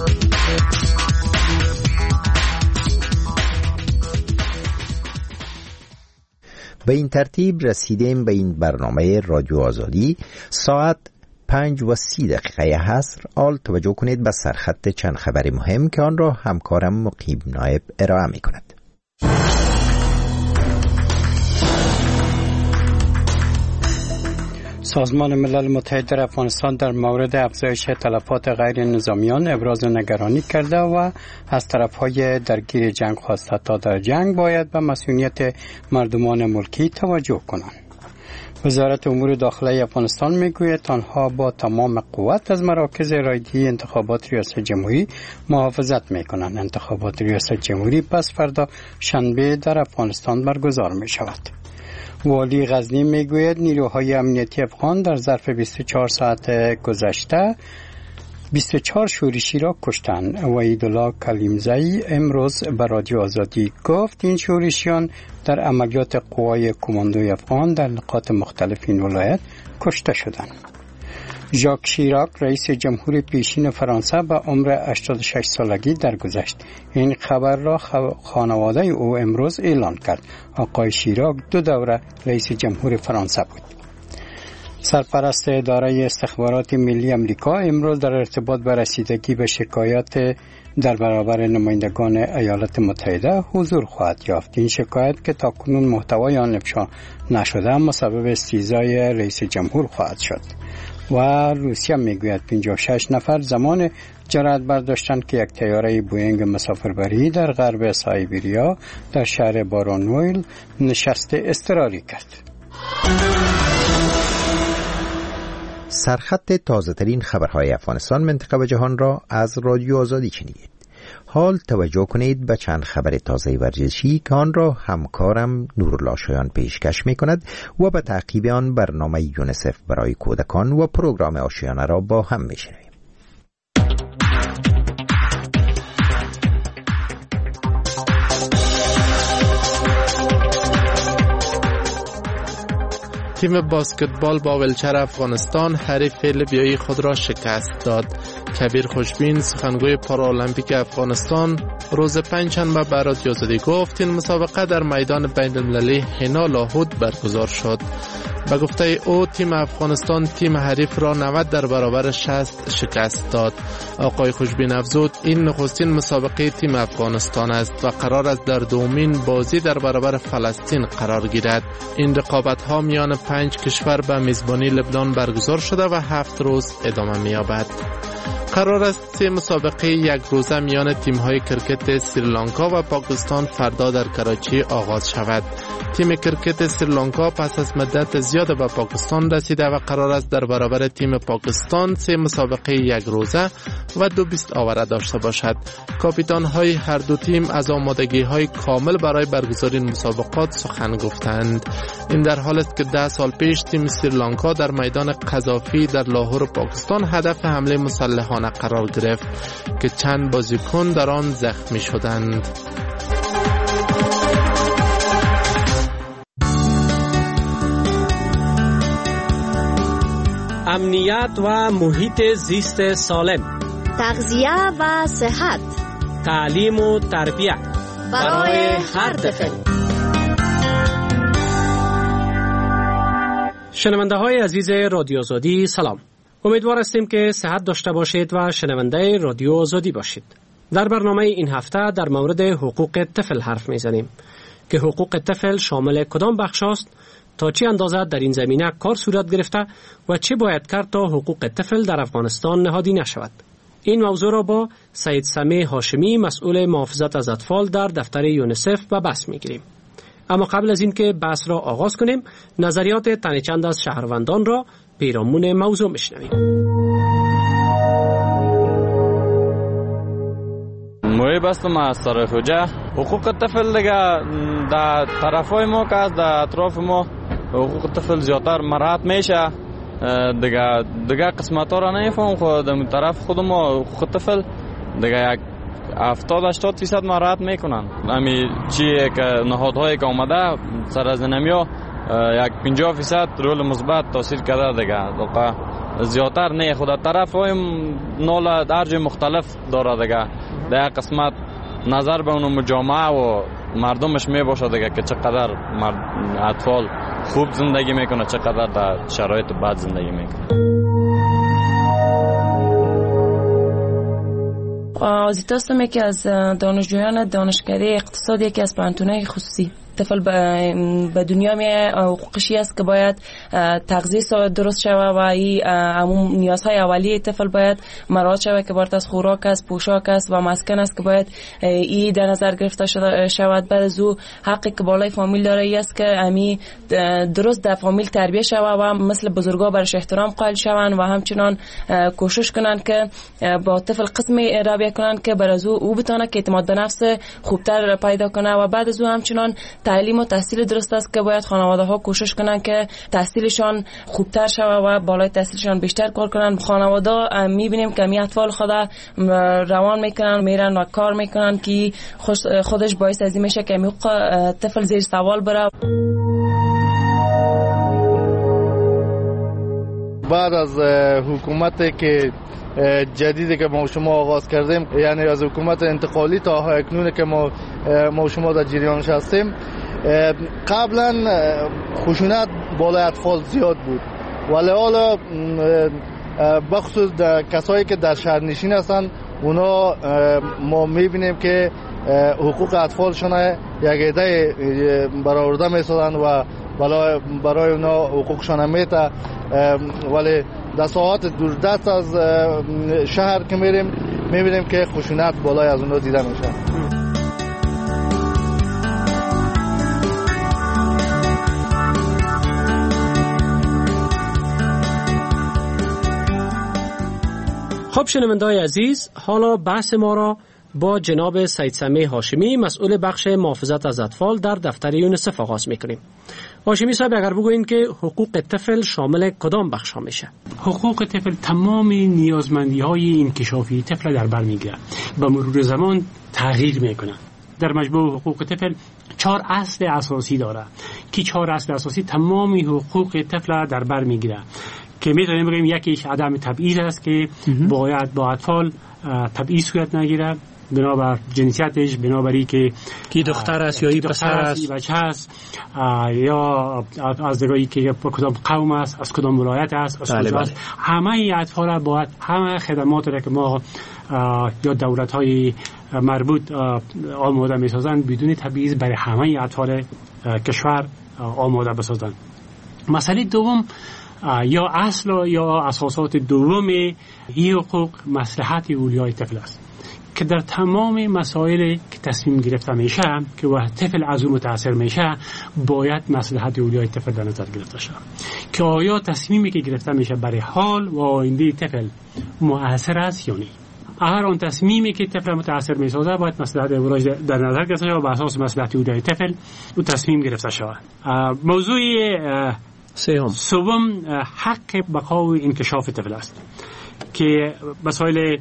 به این ترتیب رسیدیم به این برنامه رادیو آزادی. ساعت پنج و سی دقیقه عصر. آل توجه کنید به سرخط چند خبر مهم که آن را همکارم مقیم نایب ارائه می کند. سازمان ملل متحد در افغانستان در مورد افزایش تلفات غیر نظامیان ابراز نگرانی کرده و از طرفهای درگیر جنگ خواسته تا در جنگ باید به مسئولیت مردمان ملکی توجه کنند. وزارت امور داخلی افغانستان میگوید آنها با تمام قوت از مراکز رایگیری انتخابات ریاست جمهوری محافظت میکنند. انتخابات ریاست جمهوری پس فردا شنبه در افغانستان برگزار می شود. والی غزنی میگوید نیروهای امنیتی افغان در ظرف بیست و چهار ساعت گذشته بیست و چهار شورشی را کشتند. وحیدالله کلیمزایی امروز به رادیو آزادی گفت این شورشیان در عملیات قوای کماندوی افغان در نقاط مختلف این ولایت کشته شدند. ژاک شیراک رئیس جمهور پیشین فرانسه به عمر هشتاد و شش سالگی درگذشت. این خبر را خانواده او امروز اعلان کرد. آقای شیراک دو دوره رئیس جمهور فرانسه بود. سرپرست اداره استخبارات ملی امریکا امروز در ارتباط به رسیدگی به شکایات در برابر نمایندگان ایالات متحده حضور خواهد یافت. این شکایت که تاکنون محتوای آن افشا نشده اما سبب استیضاح رئیس جمهور خواهد شد. و روسیه میگوید پنجاه و شش نفر زمان جرأت برداشتند که یک طیاره بوئینگ مسافربری در غرب سایبریا در شهر بارانویل نشست اضطراری کرد. سرخط تازه ترین خبرهای افغانستان، منطقه و جهان را از رادیو آزادی شنیدید. حال توجه کنید به چند خبر تازه ورزشی که آن را همکارم نورالله شایان پیشکش می کند و به تعقیب آن برنامه یونیسف برای کودکان و پروگرام آشیانه را با هم می شنویم. تیم باسکتبال با ولچر افغانستان حریف لیبیایی خود را شکست داد. کبیر خوشبین سخنگوی پارالمپیک افغانستان روز پنجشنبه به رادیو آزادی گفت این مسابقه در میدان بین المللی حنا لاهود برگزار شد. به گفته او تیم افغانستان تیم حریف را نود در برابر شصت شکست داد. آقای خوشبین افزود این نخستین مسابقه تیم افغانستان است و قرار است در دومین بازی در برابر فلسطین قرار گیرد. این رقابت ها میان پنج کشور به میزبانی لبنان برگزار شده و هفت روز ادامه می‌یابد. قرار است سه مسابقه یک روزه میان تیم‌های کرکت سریلانکا و پاکستان فردا در کراچی آغاز شود. تیم کرکت سریلانکا پس از مدت زیاد به پاکستان رسیده و قرار است در برابر تیم پاکستان سه مسابقه یک روزه و دو بیست آوره داشته باشد. کاپیتان‌های هر دو تیم از آمادگی‌های کامل برای برگزاری مسابقات سخن گفتند. این در حالی است که ده سال پیش تیم سریلانکا در میدان قذافی در لاهور پاکستان هدف حمله مسلحانه قرار گرفت که چند بازیکن در آن زخمی شدند. امنیت و محیط زیست سالم، تغذیه و صحت، تعلیم و تربیت برای هر طفل. شنونده های عزیز رادیو آزادی سلام. امیدوار هستیم که صحت داشته باشید و شنونده رادیو آزادی باشید. در برنامه این هفته در مورد حقوق طفل حرف میزنیم که حقوق طفل شامل کدام بخش است، تا چه اندازه در این زمینه کار صورت گرفته و چه باید کرد تا حقوق طفل در افغانستان نهادی نشود. این موضوع را با سید سمیع هاشمی مسئول محافظت از اطفال در دفتر یونیسف به بحث میگیریم. اما قبل از این که بحث را آغاز کنیم، نظریات تن چند از شهروندان را پیرامون موضوع میشنویم. ما روی بستم از طرف وجه حقوق طفل دیگه در طرفای ما که از در اطراف ما حقوق طفل زیادتر مراعات میشه. دیگه دیگه قسمت ها را نمیفهم خود در طرف خود ما حقوق طفل دیگه یک هفتاد هشتاد فیصد مراعات میکنن. همین چیه که نهادهایی که آمده سر از نمیا یک پنجاه فیصد رول مثبت تاثیر کرده دیگه. زیادتر نه خود طرف های نال درجه مختلف داره دیگه. در قسمت نظر به اون مجامعه و مردمش می باشه دیگه که چقدر اطفال خوب زندگی میکنه چقدر در شرایط بد زندگی میکنه. آزیتا هستم که از دانشجویان دانشکده اقتصاد یکی از پانتونای خصوصی. طفل به دنیا میه حقوقشی است که باید تغذیه درست شوه و این عموم نیازهای اولیه طفل باید مراعات شوه که بارت از خوراک است، پوشاک است و مسکن است که باید این در نظر گرفته شود. بعد از او حقی که بالای فامیل داره ای است که امی درست در فامیل تربیه شوه و مثل بزرگا برش احترام قائل شوند و همچنان کوشش کنن که با طفل قسمی رویه کنن که بر از او او بتونه که اعتماد به نفس خوبتر پیدا کنه. و بعد از او همچنان تعلیم و تحصیل درست است که باید خانواده ها کوشش کنن که تحصیلشان خوبتر شوه و بالای تحصیلشان بیشتر کار کنن. خانواده میبینیم که می اطفال خدا روان میکنن میرن و کار میکنن که خودش باعث از این میشه که حقوق طفل زیر سوال بره. بعد از حکومتی که جدیدی که ما شما آغاز کردیم، یعنی از حکومت انتقالی تا اکنون که ما ما شما در جریانش هستیم، قبلا خشونت بالای اطفال زیاد بود ولی حالا بخصوص کسایی که در شهرنشین هستن اونا ما میبینیم که حقوق اطفالشون یک عده برآورده میسازن و برای اونا حقوقشون میته، ولی در ساعات دوردست از شهر که میریم میبینیم که خشونت بالای از اونا دیده میشه. خب شنونده‌های عزیز، حالا بحث ما را با جناب سید سمیع هاشمی مسئول بخش محافظت از اطفال در دفتر یونیسف آغاز میکنیم. هاشمی صاحب اگر بگویید که حقوق طفل شامل کدام بخش ها میشه؟ حقوق طفل تمام نیازمندی های انکشافی طفل در بر میگیره، با مرور زمان تغییر میکنه. در مجموع حقوق طفل چهار اصل اساسی داره که چهار اصل اساسی تمام حقوق طفل در بر میگیره که میتونیم بگیم یکیش عدم تبعیض است که باید با اطفال تبعیض صورت نگیره بنابر جنسیتش، بنابری که کی دختر است یا ای پسر است، بچه است، یا از نگاهی که کدام قوم است، از کدام ولایت است، از کجا است. همه اطفال باید همه خدمات را که ما یا دولت‌های مربوط آماده می‌سازند بدون تبعیض برای همه اطفال کشور آماده بسازند. مسئله دوم یا اصل یا اساسات دوم این حقوق مصلحت اولیای طفل است که در تمام مسائل که تصمیم گرفته میشه که وقت طفل از اون متاثر میشه باید مصلحت اولیای طفل در نظر گرفته شود که آیا تصمیمی که گرفته میشه برای حال و آینده طفل مؤثر است یا نه. اگر اون تصمیمی که طفل متاثر میسازه باید مصلحت اولیای در نظر گرفته شود و بر اساس مصلحت اولیای طفل اون تصمیم گرفته شود. موضوع سوم سوم حق بقا و انکشاف طفل است که مسائل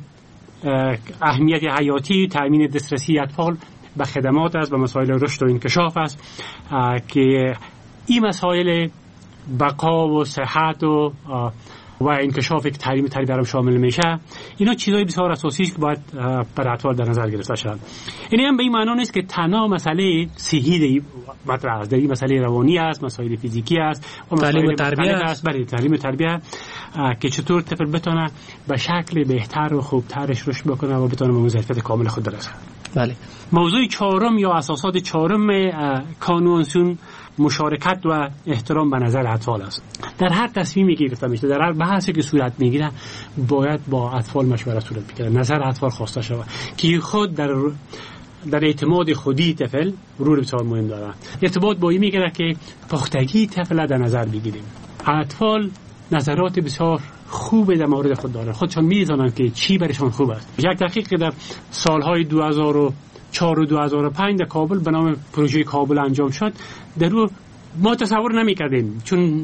اهمیت حیاتی، تامین دسترسی اطفال به خدمات است و مسائل رشد و انکشاف است که این مسائل بقا و صحت و و انکشاف که تعلیم تربیت هم شامل میشه، اینا چیزای بسیار اساسی است که باید بر اطفال در نظر گرفته شود. این هم به این معنی نیست که تنها مسئله صحی مطرح است، این مسئله روانی است، مسائل فیزیکی است و تعلیم تربیت است. برای تعلیم تربیت که چطور طفل بتونه به شکل بهتر و خوبترش رشد بکنه و بتونه به موظفیت کامل خود برسه. بله. موضوع چهارم یا اساسات چهارم کانونسیون مشارکت و احترام به نظر اطفال است. در هر تصمیمی که گرفته میشه، در هر بحثی که صورت میگیره باید با اطفال مشورت صورت بگیره، نظر اطفال خواسته شود که خود در در اعتماد خودی طفل رول بسیار مهم داره. ارتباط با این میگیره که پختگی طفل در نظر بگیریم. اطفال نظرات بسیار خوب در مورد خود دارن، خودشان می‌دانند که چی برایشان خوب است. یک تحقیق که در سالهای دو هزار و چهار و دو هزار و پنج در کابل به نام پروژه کابل انجام شد، در او ما تصور نمی‌کردیم، چون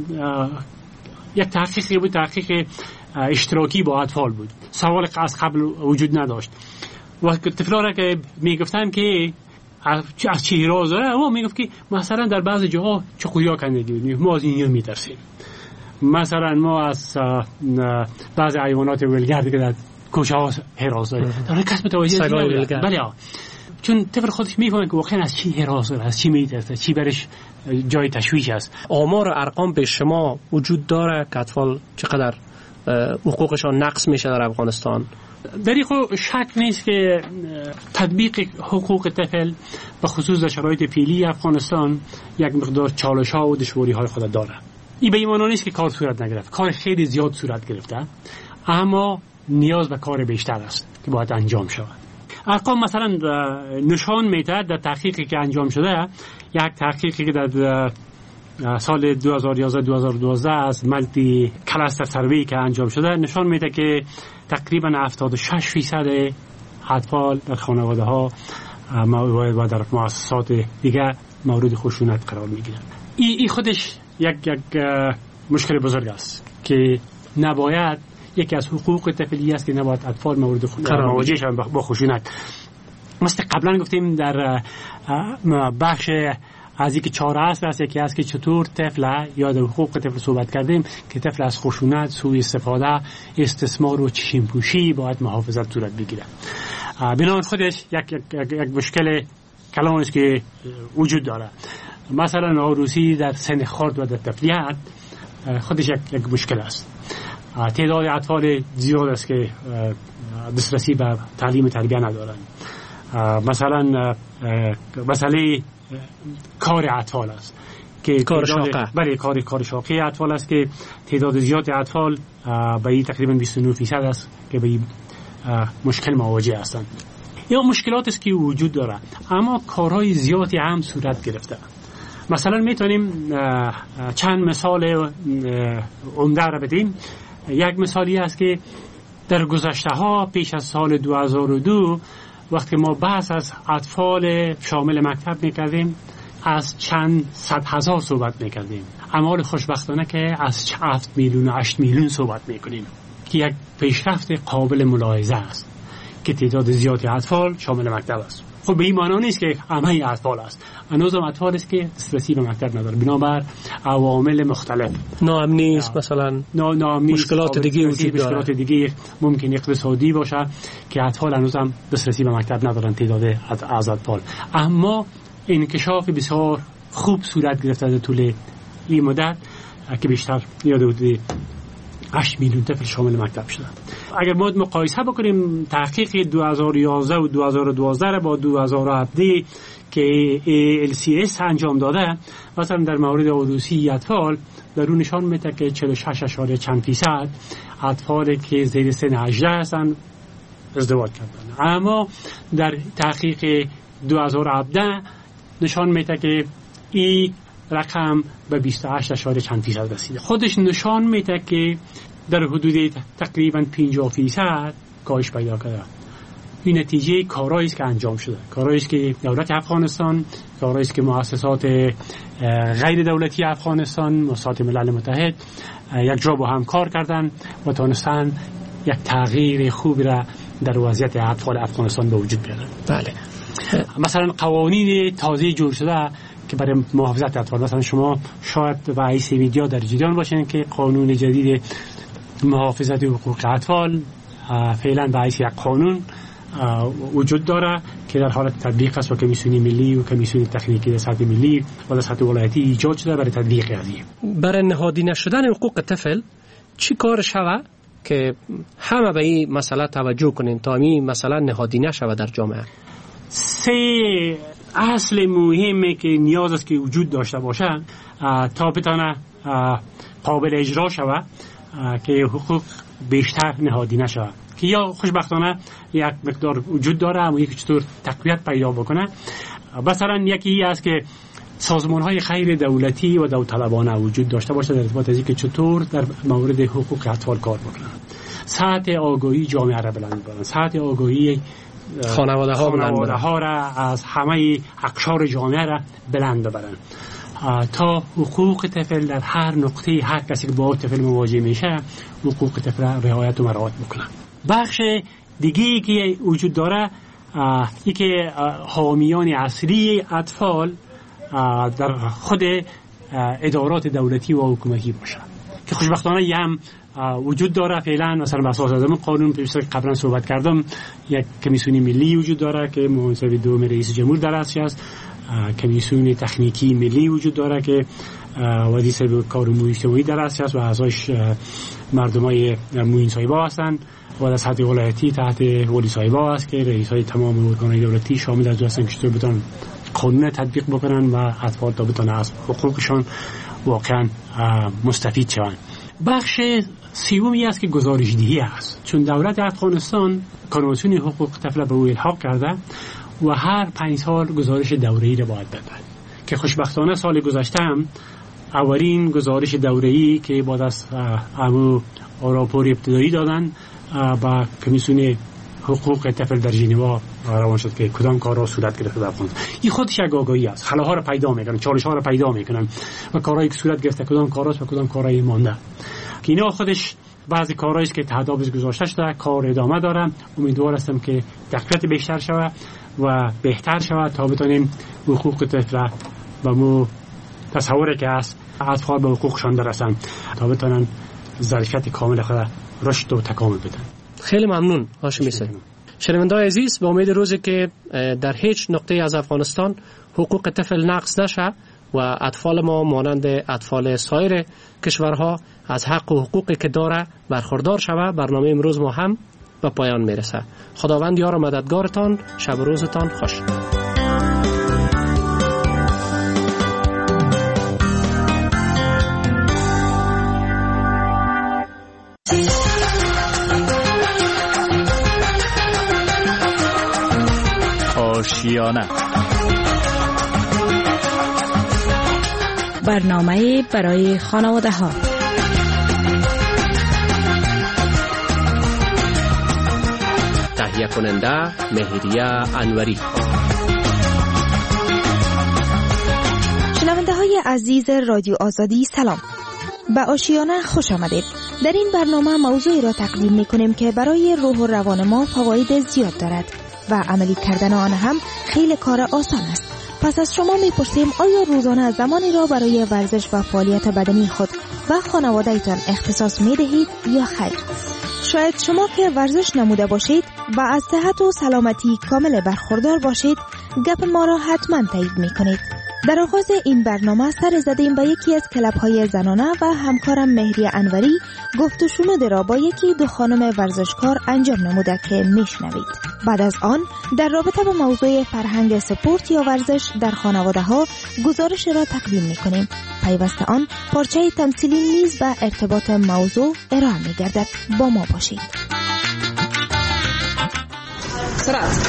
یک تحقیقی بود، تحقیق اشتراکی با اطفال بود، سوال از قبل وجود نداشت. و طفلا را که میگفتن که از چی راز داره، او میگفت که مثلا در بعض جاها چقویا کندگی بود، ما از اینجا میترسیم. مثلا ما از بعض حیوانات ولگردی که در کوچه ها حراس داره، در کس متوجه نمیشه. بله، چون طفل خودش میفهمه که واقعا از چی حراس داره، از چی میترسه، چی برش جای تشویش است. آمار ارقام به شما وجود داره که اطفال چقدر حقوقشان نقض میشه در افغانستان؟ در این شک نیست که تطبیق حقوق طفل به خصوص در شرایط فعلی افغانستان یک مقدار چالش‌ها و دشواری‌های خود داره. این به این معنی نیست که کار صورت نگرفت، کار خیلی زیاد صورت گرفته، اما نیاز به کار بیشتر است که باید انجام شود. ارقام مثلا نشان میده در تحقیقی که انجام شده، یک تحقیقی که در سال دو هزار و یازده دو هزار و دوازده از ملتی کلاستر سروی که انجام شده، نشان میده که تقریبا هفتاد و شش درصد اطفال در خانواده ها و در مؤسسات دیگه مورد خشونت قرار میگیرند. این ای خودش یک یک مشکل بزرگ است که نباید، یکی از حقوق طفلی است که نباید اطفال مورد مواجه شوند با خشونت. مثل قبلا گفتیم در بخش از اینکه چهار اصل است، یکی است که چطور طفل یا در حقوق طفل صحبت کردیم که طفل از خشونت، سوء استفاده، استثمار و چشم پوشی باید محافظت صورت بگیره. بنابراین خودش یک یک یک مشکل کلان است که وجود داره. مثلا عروسی در سن خرد و در طفلیت خودش یک یک مشکل است. تعداد اطفال زیاد است که دسترسی به تعلیم تربیت ندارند. مثلا مسئله کار اطفال است که کار شاقه، بله کار کار شاقه اطفال است که تعداد زیاد اطفال به این تقریبا بیست و نه درصد است که به این مشکل مواجه هستند. یا مشکلات است که وجود داره، اما کارهای زیادی هم صورت گرفته. مثلا میتونیم چند مثال عمده را بدیم. یک مثالی است که در گذشته ها پیش از سال دو هزار و دو وقتی ما بحث از اطفال شامل مکتب میکردیم، از چند صد هزار صحبت میکردیم، اما خوشبختانه که از هفت میلیون و هشت میلیون صحبت میکنیم که یک پیشرفت قابل ملاحظه است که تعداد زیادی اطفال شامل مکتب است. خب به این معنی نیست که همه اطفال است، هنوزم اطفال است که دسترسی به مکتب نداره بنابر عوامل مختلف، ناامنی است، مثلا ناامنی، مشکلات دیگه وجود داره، مشکلات دیگه ممکن اقتصادی باشه که اطفال هنوزم دسترسی به مکتب ندارن تعداد از اطفال. اما انکشاف بسیار خوب صورت گرفته در طول این مدت که بیشتر یاد بود هشت میلیون طفل شامل مکتب شده. اگر ما مقایسه بکنیم تحقیق دو هزار و یازده و دو هزار و دوازده را با دو هزار و هفده که ای ال سی اس انجام داده، مثلا در مورد عروسی اطفال در اون نشان میده که چهل و شش اشاره چند فیصد اطفال که زیر سن هجده هستند ازدواج کردن، اما در تحقیق دو هزار و هفده نشان میده که این رقم به بیست و هشت اشاره چند فیصد رسیده. خودش نشان میده که در حدود تقریبا پنجاه فیصد کاهش پیدا کرده. این نتیجه کارهایی است که انجام شده، کارهایی است که دولت افغانستان، کارهایی است که مؤسسات غیر دولتی افغانستان، مؤسسات ملل متحد یک جا با هم کار کردن و تونستن یک تغییر خوبی را در وضعیت اطفال افغانستان به وجود بیارن. بله. مثلا قوانین تازه جور شده که برای محافظت اطفال، مثلا شما شاید و رئیس میدیا در جریان باشین که قانون جدید محافظت حقوق اطفال فعلا به حیث یک قانون وجود داره که در حالت تطبیق است و کمیسیون ملی و کمیسیون تکنیکی در سطح ملی و در سطح ولایتی ایجاد شده برای تطبیق قضیه. برای نهادی نشدن حقوق طفل چی کار شود که همه به این مسئله توجه کنین تا این مسئله نهادی نشود در جامعه؟ سه اصل مهمه که نیاز است که وجود داشته باشه تا بتونه قابل اجرا شود که حقوق بیشتر نهادی نشود، که یا خوشبختانه یک مقدار وجود داره اما یکی چطور تقویت پیدا بکنه. مثلا یکی است که سازمان‌های غیر دولتی و داوطلبانه وجود داشته باشه در ارتباط از اینکه چطور در مورد حقوق اطفال کار بکنن. سطح آگاهی جامعه را بلند بکنن، سطح آگاهی خانواده ها خانواده ها را از همه اقشار جامعه را بلند ببرن تا حقوق طفل در هر نقطه هر کسی که با طفل مواجه میشه حقوق طفل را رعایت و مراعات بکنن. بخش دیگه که وجود داره ای که حامیان اصلی اطفال در خود ادارات دولتی و حکومتی باشن که خوشبختانه هم وجود داره. فعلا مثلا بر اساس از قانون پیش قبلا صحبت کردم یک کمیسیون ملی وجود داره که منصب دوم رئیس جمهور در است است کمیسیون تکنیکی ملی وجود داره که وزیر کار امور اجتماعی در است است و اعضاش مردمای معین صاحبا هستند و در سطح ولایتی تحت ولی صاحبا است که رئیس های تمام ارگان‌های دولتی شامل از هستند که چطور بتونن قانون تطبیق بکنن و اطفال تا بتونن از حقوقشان واقعا مستفید شوند. بخش سومی است که گزارش‌دهی است، چون دولت افغانستان کنوانسیون حقوق طفل به او الحاق کرده و هر پنج سال گزارش دوره‌ای را باید بده که خوشبختانه سال گذشته هم اولین گزارش دوره‌ای که بعد از امو راپور ابتدایی دادن با کمیسیون حقوق طفل در ژنو روان شد که کدام کارها صورت گرفته در افغانستان. این خودش یک آگاهی است، خلاها را پیدا میکنن، چالش‌ها را پیدا میکنن و کارهایی که صورت گرفته کدام کاراست و کدام کارهای مانده که اینا خودش بعضی کارهایی است که تهدابش گذاشته شده کار ادامه داره. امیدوار هستم که تقویت بیشتر شود و بهتر شود تا بتونیم حقوق طفل و مو تصوری که است اطفال به حقوقشان برسن تا بتونن ظرفیت کامل خود رشد و تکامل بدن. خیلی ممنون هاشمی صاحب. شنونده‌های عزیز، به امید روزی که در هیچ نقطه از افغانستان حقوق طفل نقض نشه و اطفال ما مانند اطفال سایر کشورها از حق و حقوقی که داره برخوردار شوه، برنامه امروز ما هم به پایان میرسه. خداوند یار و مددگارتان، شب و روزتان خوش. آشیانه، برنامه برای خانواده ها. تهیه کننده مهریه انوری. شنونده های عزیز رادیو آزادی سلام، به آشیانه خوش آمدید. در این برنامه موضوعی را تقدیم می کنیم که برای روح و روان ما فواید زیاد دارد و عملی کردن آن هم خیلی کار آسان است. پس از شما میپرسیم آیا روزانه زمانی را برای ورزش و فعالیت بدنی خود و خانواده‌تان اختصاص میدهید یا خیر؟ شاید شما که ورزش نموده باشید و از صحت و سلامتی کامل برخوردار باشید گپ ما را حتما تایید میکنید. در آغاز این برنامه سر زدیم به یکی از کلب‌های زنانه و همکارم مهریه انوری گفت و شنود را با یکی دو خانم ورزشکار انجام نموده که میشنوید. بعد از آن در رابطه با موضوع فرهنگ سپورت یا ورزش در خانواده ها گزارش را تقدیم میکنیم. پیوسته آن پارچه تمثیلی نیز به ارتباط موضوع ارائه میگردد. با ما باشید. سرعت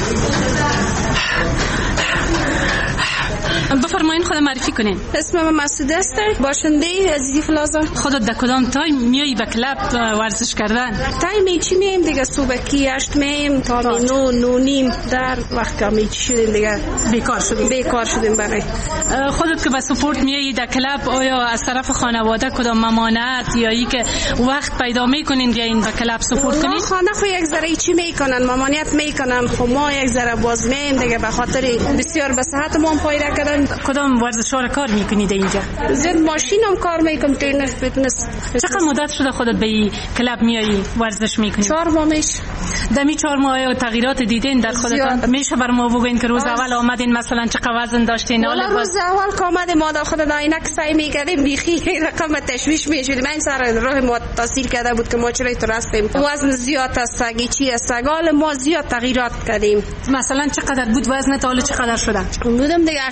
بفرمایین خود معرفی کنین. اسم من مسعود است، باشنده عزیزی پلازا. خودت در کدام تایم میایی به کلب ورزش کردن؟ تایم چی میم دیگه صبحکی هشت میم تا نو نو نیم در وقت کمی چی شدیم دیگه بیکار شدیم. بیکار شدیم برای خودت که به سپورت میایی در کلب آیا از طرف خانواده کدام ممانعت یا ای که وقت پیدا میکنین که این به کلب سپورت کنین؟ خانه خو یک ذره چی میکنن ممانعت میکنن، خو ما یک ذره باز میم دیگه به خاطر بسیار به صحت ما فایده کردن. کدام ورزش‌ها را کار میکنید اینجا؟ زیر ماشینم کار میکنم، ترینر فیتنس. چقدر مدت شده خودت به این کلب میایی ورزش میکنی؟ چهار ماه میشه. دمی چهار ماه تغییرات دیدین در خودتان؟ میشه بر ما بگین که روز اول آمدین مثلا چقدر وزن داشتین؟ حالا روز اول که آمدیم ما خود داینا که سعی میکردیم بیخی رقم تشویش میشدیم. این سر راه ما تاثیر کرده بود که ما چرا تو رفتیم وزن زیاد است، سگیچی است، سگال ما زیاد تغییرات کردیم. مثلا چقدر بود وزنت حالا چقدر شده؟ بودم دیگه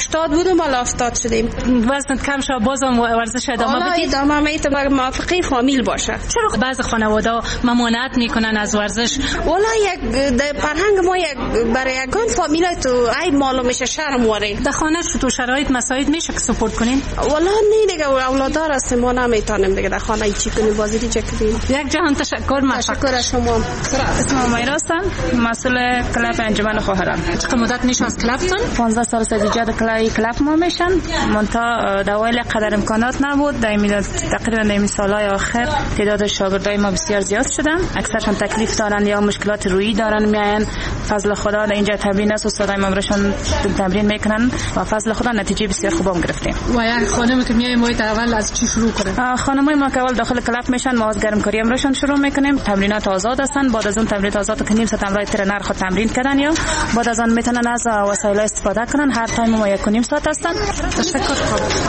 هشتاد بودم بالا هفتاد شدیم. وزنت کم شد بازم ورزش ادامه بدی؟ ادامه میتونم موافقه فامیل باشه. چرا بعضی خانواده ممانعت میکنن از ورزش؟ والا یک در فرهنگ ما یک برای یگان فامیل تو ای معلوم میشه شرم وارین. در خانه تو شرایط مساعد میشه که سپورت کنین؟ والا نه دیگه اولادار هستیم ما نمیتونیم دیگه در خانه چی کنیم بازی چه کنیم. یک جهان تشکر. تشکر از شما. اسمم امیرا هستم، مسئول کلاب انجمن خواهرام. چقدر مدت میشه از کلابتون؟ پانزده سال است ایجاد کلاب کلاب ما میشن. منتها دوایل قدر امکانات نبود. در این تقریبا در این سالهای آخر تعداد شاگردای ما بسیار زیاد شدن. اکثرشون تکلیف دارن یا مشکلات روحی دارن میاین. فضل خدا در اینجا تمرین است، استادای ما براشون تمرین میکنن و فضل خدا نتیجه بسیار خوبم گرفتیم. و یک خانم که میای ما اول از چی شروع کنه؟ خانمای ما که اول داخل کلاب میشن ما از گرمکاری امرشون شروع میکنیم. تمرینات آزاد هستن. بعد از اون تمرینات آزاد که نیم ساعت امرای ترنر خود تمرین کردن یا بعد از آن میتونن از وسایل استفاده کنن. هر تایم ما یک و نیم ساعت هستن. تشکر.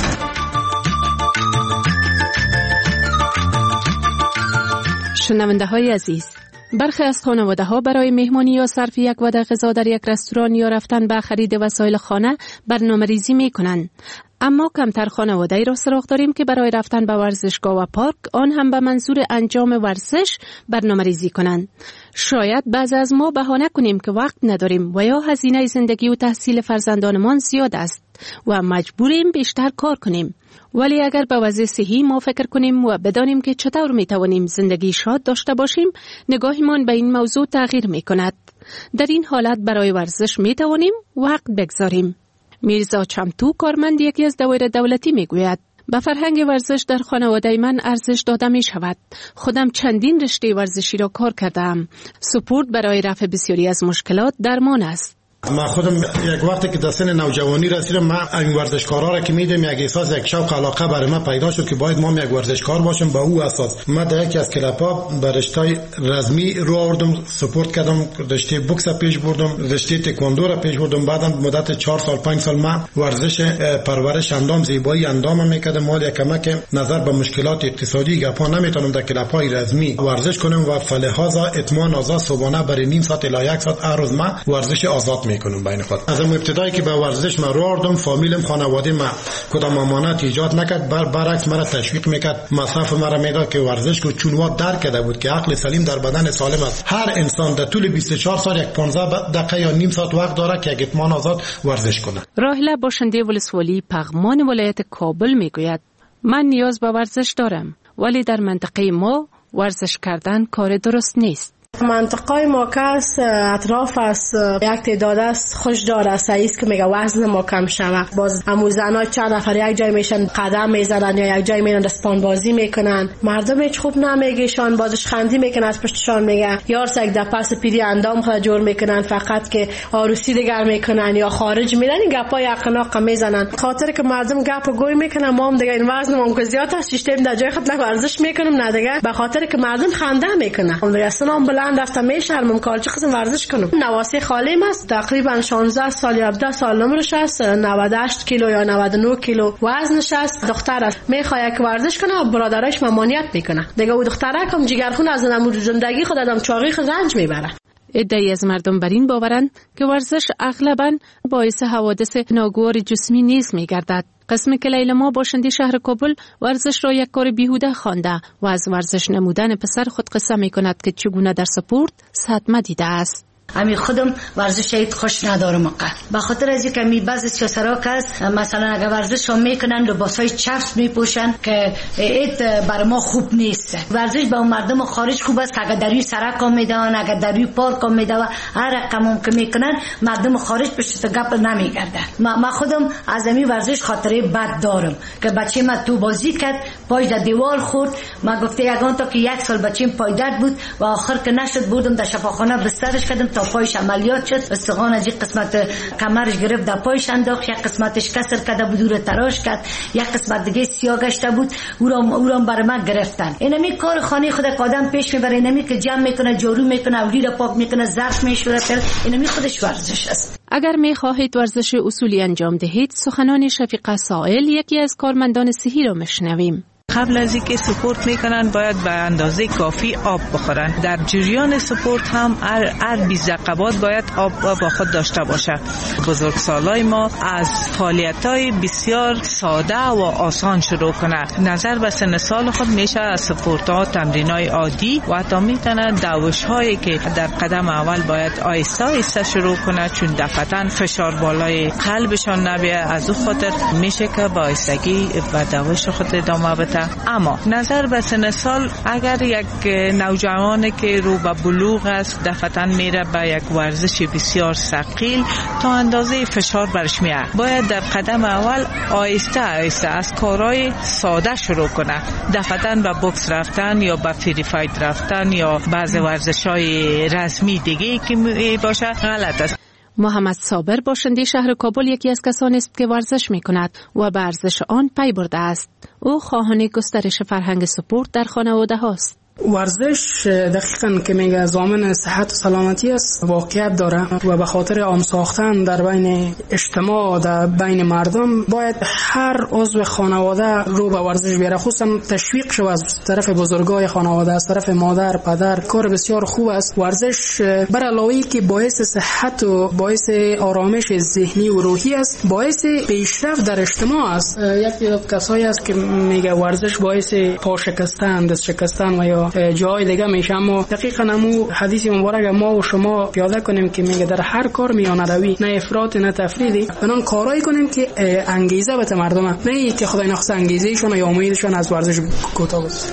شنونده های عزیز، برخی از خانواده ها برای مهمانی یا صرف یک وعده غذا در یک رستوران یا رفتن به خرید وسایل خانه برنامه ریزی می کنند. اما کمتر خانواده ای را سراغ داریم که برای رفتن به ورزشگاه و پارک آن هم به منظور انجام ورزش برنامه ریزی کنند. شاید بعضی از ما بهانه کنیم که وقت نداریم و یا هزینه زندگی و تحصیل فرزندانمان زیاد است و مجبوریم بیشتر کار کنیم. ولی اگر به وضع صحی ما فکر کنیم و بدانیم که چطور می توانیم زندگی شاد داشته باشیم، نگاهمان به این موضوع تغییر می کند. در این حالت برای ورزش می توانیم وقت بگذاریم. میرزا چمتو کارمند یکی از دوایر دولتی می گوید به فرهنگ ورزش در خانواده من ارزش داده می شود. خودم چندین رشته ورزشی را کار کردم. سپورت برای رفع بسیاری از مشکلات درمان است. ما خودم یک وقتی که در سن نوجوانی رسیدم، ما این ورزشکارا را که میدم یک احساس یک شوق علاقه برای من پیدا شد که باید ما یک ورزشکار باشم. با او اساس ما در یکی از کلاب‌ها به رشته رزمی رو آوردم، سپورت کردم، رشته بوکس پیش بردم، رشته تکواندو را پیش بردم. بعدم مدت چهار سال پنج سال ما ورزش پرورش اندام، زیبایی اندام میکردم. مال یک کمک نظر به مشکلات اقتصادی گپا نمیتونم در کلاب‌های رزمی ورزش کنم و فلحاظ اطمینان آزاد صبحانه برای نیم ساعت الی یک ساعت هر روز ما ورزش آزاد میکنم بین خود. از اون ابتدایی که به ورزش ما رو آوردم، فامیلم خانواده ما کدام ممانعت ایجاد نکرد، بر برعکس مرا تشویق میکرد، مصرف مرا میداد که ورزش کو، چون وا درک کرده بود که عقل سلیم در بدن سالم است. هر انسان در طول بیست و چهار سال یک پانزده دقیقه یا نیم ساعت وقت داره که یک اطمینان آزاد ورزش کنه. راهله باشنده ولسوالی پغمان ولایت کابل میگوید من نیاز به ورزش دارم، ولی در منطقه ما ورزش کردن کار درست نیست. منطقه ما که است اطراف است یک تعداد است خوشدار است است که میگه وزن ما کم شود. باز همون زنها چند نفر یک جای میشن قدم میزنن یا یک جای میرن دستپان بازی میکنن. مردم هیچ خوب نمیگیشان، بازش خندی میکنن از پشتشان میگه یارس یک دپس پیری اندام خود جور میکنن فقط که عروسی دیگر میکنن یا خارج میرن. این گپا یقناق میزنن خاطر که مردم گپ گوی میکنن. ما هم دیگه این وزن ما که زیاد است سیستم در جای خود ورزش میکنم نه دیگه به خاطر که مردم خنده میکنن. اون اصلا بلند رفتم میشرمم کار چه قسم ورزش کنم. نواسی خالیم است، تقریبا شانزده سال یا هفده سال عمرش است، نود و هشت کیلو یا نود و نه کیلو وزنش است. دختر است میخواد یک ورزش کنه و برادرش ممانعت میکنه دیگه. او دخترک هم جگرخون از نمود زندگی خود آدم چاقی خود رنج میبره. عده‌ای از مردم بر این باورند که ورزش اغلباً باعث حوادث ناگوار جسمی نیز میگردد. قسم که لیلا باشنده شهر کابل ورزش را یک کار بیهوده خوانده و از ورزش نمودن پسر خود قصه می کند که چگونه در سپورت صدمه دیده است. امی خودم ورزش ایت خوش ندارم اقا به خاطر از اینکه می بعضی سیاسرا کس مثلا اگر ورزش هم میکنن لباسای چفت میپوشن که ایت بر ما خوب نیست. ورزش به مردم خارج خوب است اگر در روی سرک هم میدون، اگر در روی پارک هم میدون، هر رقم هم که میکنن مردم خارج پشت گپ نمیگرده. ما خودم از امی ورزش خاطره بد دارم که بچه ما تو بازی کرد پای در دیوار خورد. ما گفته یگان تا که یک سال بچیم پای درد بود و آخر که نشد بردم در شفاخانه بسترش کردم تا پایش عملیات شد. استخوان از یک قسمت کمرش گرفت در پایش انداخت، یک قسمتش کسر کرده بود او را تراش کرد، یک قسمت دیگه سیاه گشته بود او را او را برای من گرفتن. اینمی کار خانه خود آدم پیش میبره، اینمی که جمع میکنه، جارو میکنه، اولی را پاک میکنه، ظرف میشوره، اینمی خودش ورزش است. اگر میخواهید ورزش اصولی انجام دهید سخنان شفیقه سائل یکی از کارمندان صحی را مشنویم. قبل از اینکه سپورت میکنن باید به اندازه کافی آب بخورن. در جریان سپورت هم هر هر بیست دقیقه باید آب با خود داشته باشه. بزرگسالای ما از فعالیت‌های بسیار ساده و آسان شروع کنه. نظر به سن سال خود میشه از سپورت‌ها، تمرین‌های عادی و حتی میتونه دوش‌هایی که در قدم اول باید آهسته آهسته شروع کنه، چون دفعتاً فشار بالای قلبشان نبیه. از اون خاطر میشه که با آهستگی و دوش خود ادامه بده. اما نظر به سن سال، اگر یک نوجوانی که رو به بلوغ است دفعتاً میره به یک ورزش بسیار ثقیل، تا اندازه فشار برش میاد. باید در قدم اول آهسته آهسته از کارهای ساده شروع کنه. دفعتاً به بوکس رفتن یا به فری فایت رفتن یا بعض ورزش‌های رسمی دیگه که باشه غلط است. محمد صابر باشنده شهر کابل یکی از کسانی است که ورزش می کند و به ارزش آن پی برده است. او خواهان گسترش فرهنگ سپورت در خانواده هاست. ورزش دقیقاً که میگه ضامن صحت و سلامتی است واقعیت داره و به خاطر عام ساختن در بین اجتماع در بین مردم باید هر عضو خانواده رو به ورزش بیاره، خصوصا تشویق شود از طرف بزرگای خانواده، از طرف مادر پدر. کار بسیار خوب است ورزش، بر علاوه که باعث صحت و باعث آرامش ذهنی و روحی است، باعث پیشرفت در اجتماع است. یکی از کسایی است که میگه ورزش باعث پا شکستن، دست شکستن و یا جای دیگه میشه. اما دقیقاً همون حدیث مبارک ما و شما پیاده کنیم که میگه در هر کار میانه روی، نه افراط نه تفریطی، بنان کارایی کنیم که انگیزه بده مردم، نه که خدای نخواسته انگیزهشون یا امیدشون از ورزش کوتاه بشه.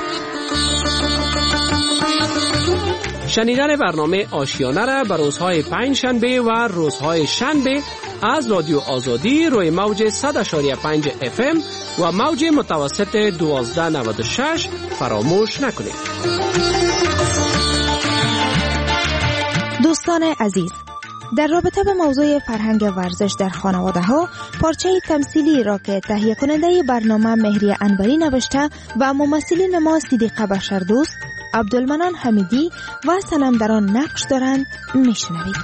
شنیدن برنامه آشیانه را به روزهای پنج شنبه و روزهای شنبه از رادیو آزادی روی موج صد و پنج اف ام و موج متوسط دوازده نود و شش فراموش نکنید. دوستان عزیز، در رابطه به موضوع فرهنگ ورزش در خانواده ها، پارچه تمثیلی را که تهیه کننده برنامه مهری انوری نوشته و ممثلین ما صدیقه بشردوست، عبدالمنان حمیدی و سنم در آن نقش دارند میشنوید.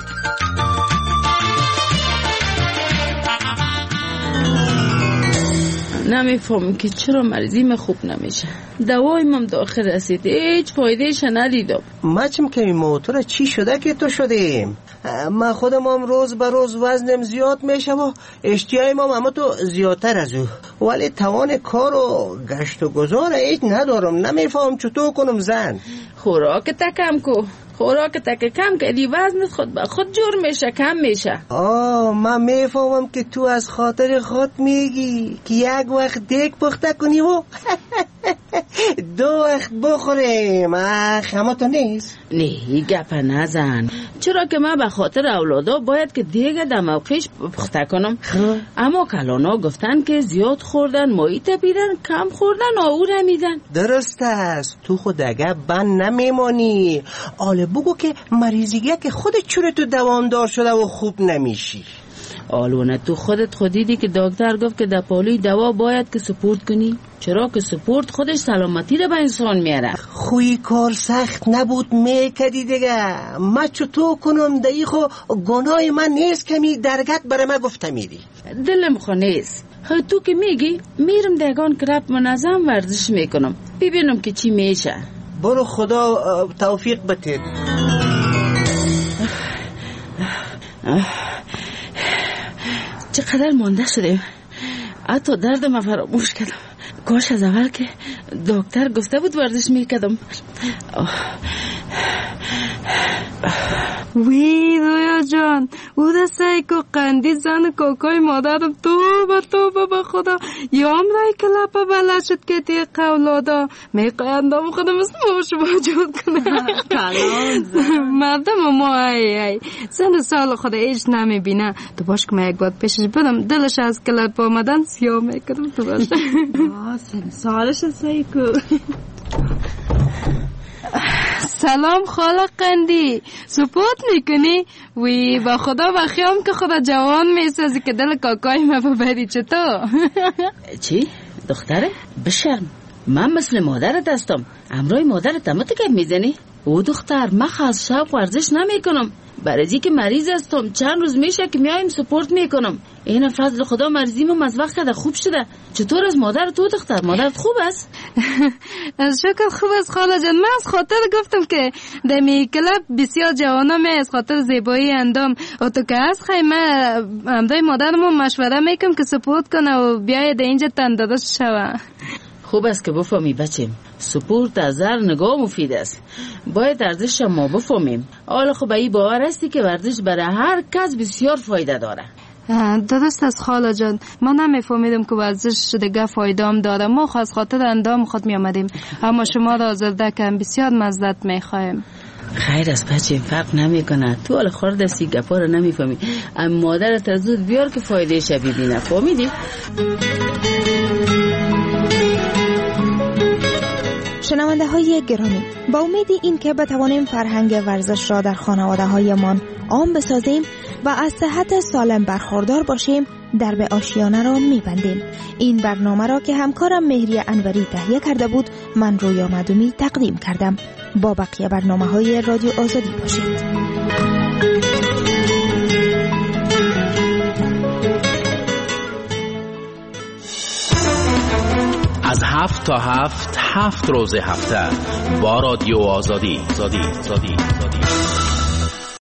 نمیفهمم که چرا مریضیم خوب نمیشه. دوایم هم داخل رسید، هیچ فایدهش ندیدم. مچم که این موتور چی شده که تو شدیم؟ من خودم هم روز به روز وزنم زیاد میشه و اشتیایم هم همه تو زیادتر از او، ولی توان کار و گشت و گذار هیچ ندارم. نمیفهم چطور کنم زن. خوراک تکم کو خوراک تک کم کردی وزنت خود به خود جور میشه، کم میشه. آه من میفهمم که تو از خاطر خود میگی که یک وقت دیگ پخته کنی و دو وقت بخوریم. اخ همه تو نیست. نه گپ نزن، چرا که من به خاطر اولادا باید که دیگه در موقعش پخته کنم. اما کلانا گفتن که زیاد خوردن مایی تپیدن، کم خوردن آور میدن. درست است، تو خود اگه بند نمیمانی. آله بگو که مریضیه که خودت چوره تو دوامدار شده و خوب نمیشی. آلونه تو خودت خودیدی که دکتر گفت که در پالی دوا باید که سپورت کنی، چرا که سپورت خودش سلامتی رو به انسان میاره. خوی کار سخت نبود میکدی دیگه. من چطور کنم دایی خو گناه من نیست کمی درگت برای من گفته میری. دلم خو نیست، تو که میگی میرم دگان کرب منظم ورزش میکنم ببینم که چی میشه. برو خدا توفیق بده. چقدر مانده شدیم، حتی دردم فراموش کردم. کاش از اول که دکتر گفته بود ورزش میکردم. وی دویا جان، او دسته که قندی زن کاکای مادرم توبه توبه به خدا یام رای که لپه بلد شد که دیگه قولادا میقیندم خودم اسم شما جود کنم. مردم ما ای ای زن سال خدا ایش نمیبینه. تو باش که من یک باد پیشش بدم دلش از کلت با آمدن سیاه میکردم. تو باش سن سالش سیکو. سلام خاله قندی، سپورت میکنی؟ وی با خدا بخیام که خدا جوان میسازی که دل کاکای ما ببری. چطور؟ چی؟ دختره؟ بشرم، من مثل مادرت هستم. امروی مادرت هم تو که میزنی؟ او دختر من خواست شب ورزش نمی کنم. برای که مریض هستم چند روز میشه که میایم سپورت میکنم. این فضل خدا مریضیمو از وقت کده خوب شده. چطور از مادر تو دختر؟ مادرت خوب است؟ از شکر خوب است خاله جان. من از خاطر گفتم که در می کلب بسیار جوانا می از خاطر زیبایی اندام و تو که از خیمه همدای مادرمو مشوره میکنم که سپورت کنه و بیاید اینجا تندرست شوه. خوب است که بفهمی بچیم سپورت از هر نگاه مفید است. باید ارزش ما بفهمیم. حالا خب ای باور هستی که ورزش برای هر کس بسیار فایده داره. درست است خاله جان. ما نمیفهمیدم که ورزش دیگه فایده هم داره. ما خاص خاطر اندام خود می آمدیم اما شما را آزرده کن بسیار مزدت می خواهیم. خیر است بچه فرق نمی کنه. تو حالا خورده سی گپا رو نمی فهمی اما مادرت از زود بیار که فایده ش ببینه. فهمیدی؟ شنونده های گرامی، با امید این که بتوانیم فرهنگ ورزش را در خانواده هایمان عام بسازیم و از صحت سالم برخوردار باشیم در به آشیانه را میبندیم. این برنامه را که همکارم مهری انوری تهیه کرده بود من رویا مدومی تقدیم کردم. با بقیه برنامه های رادیو آزادی باشید. از هفت تا هفت هفت روز هفته با رادیو آزادی. آزادی. آزادی.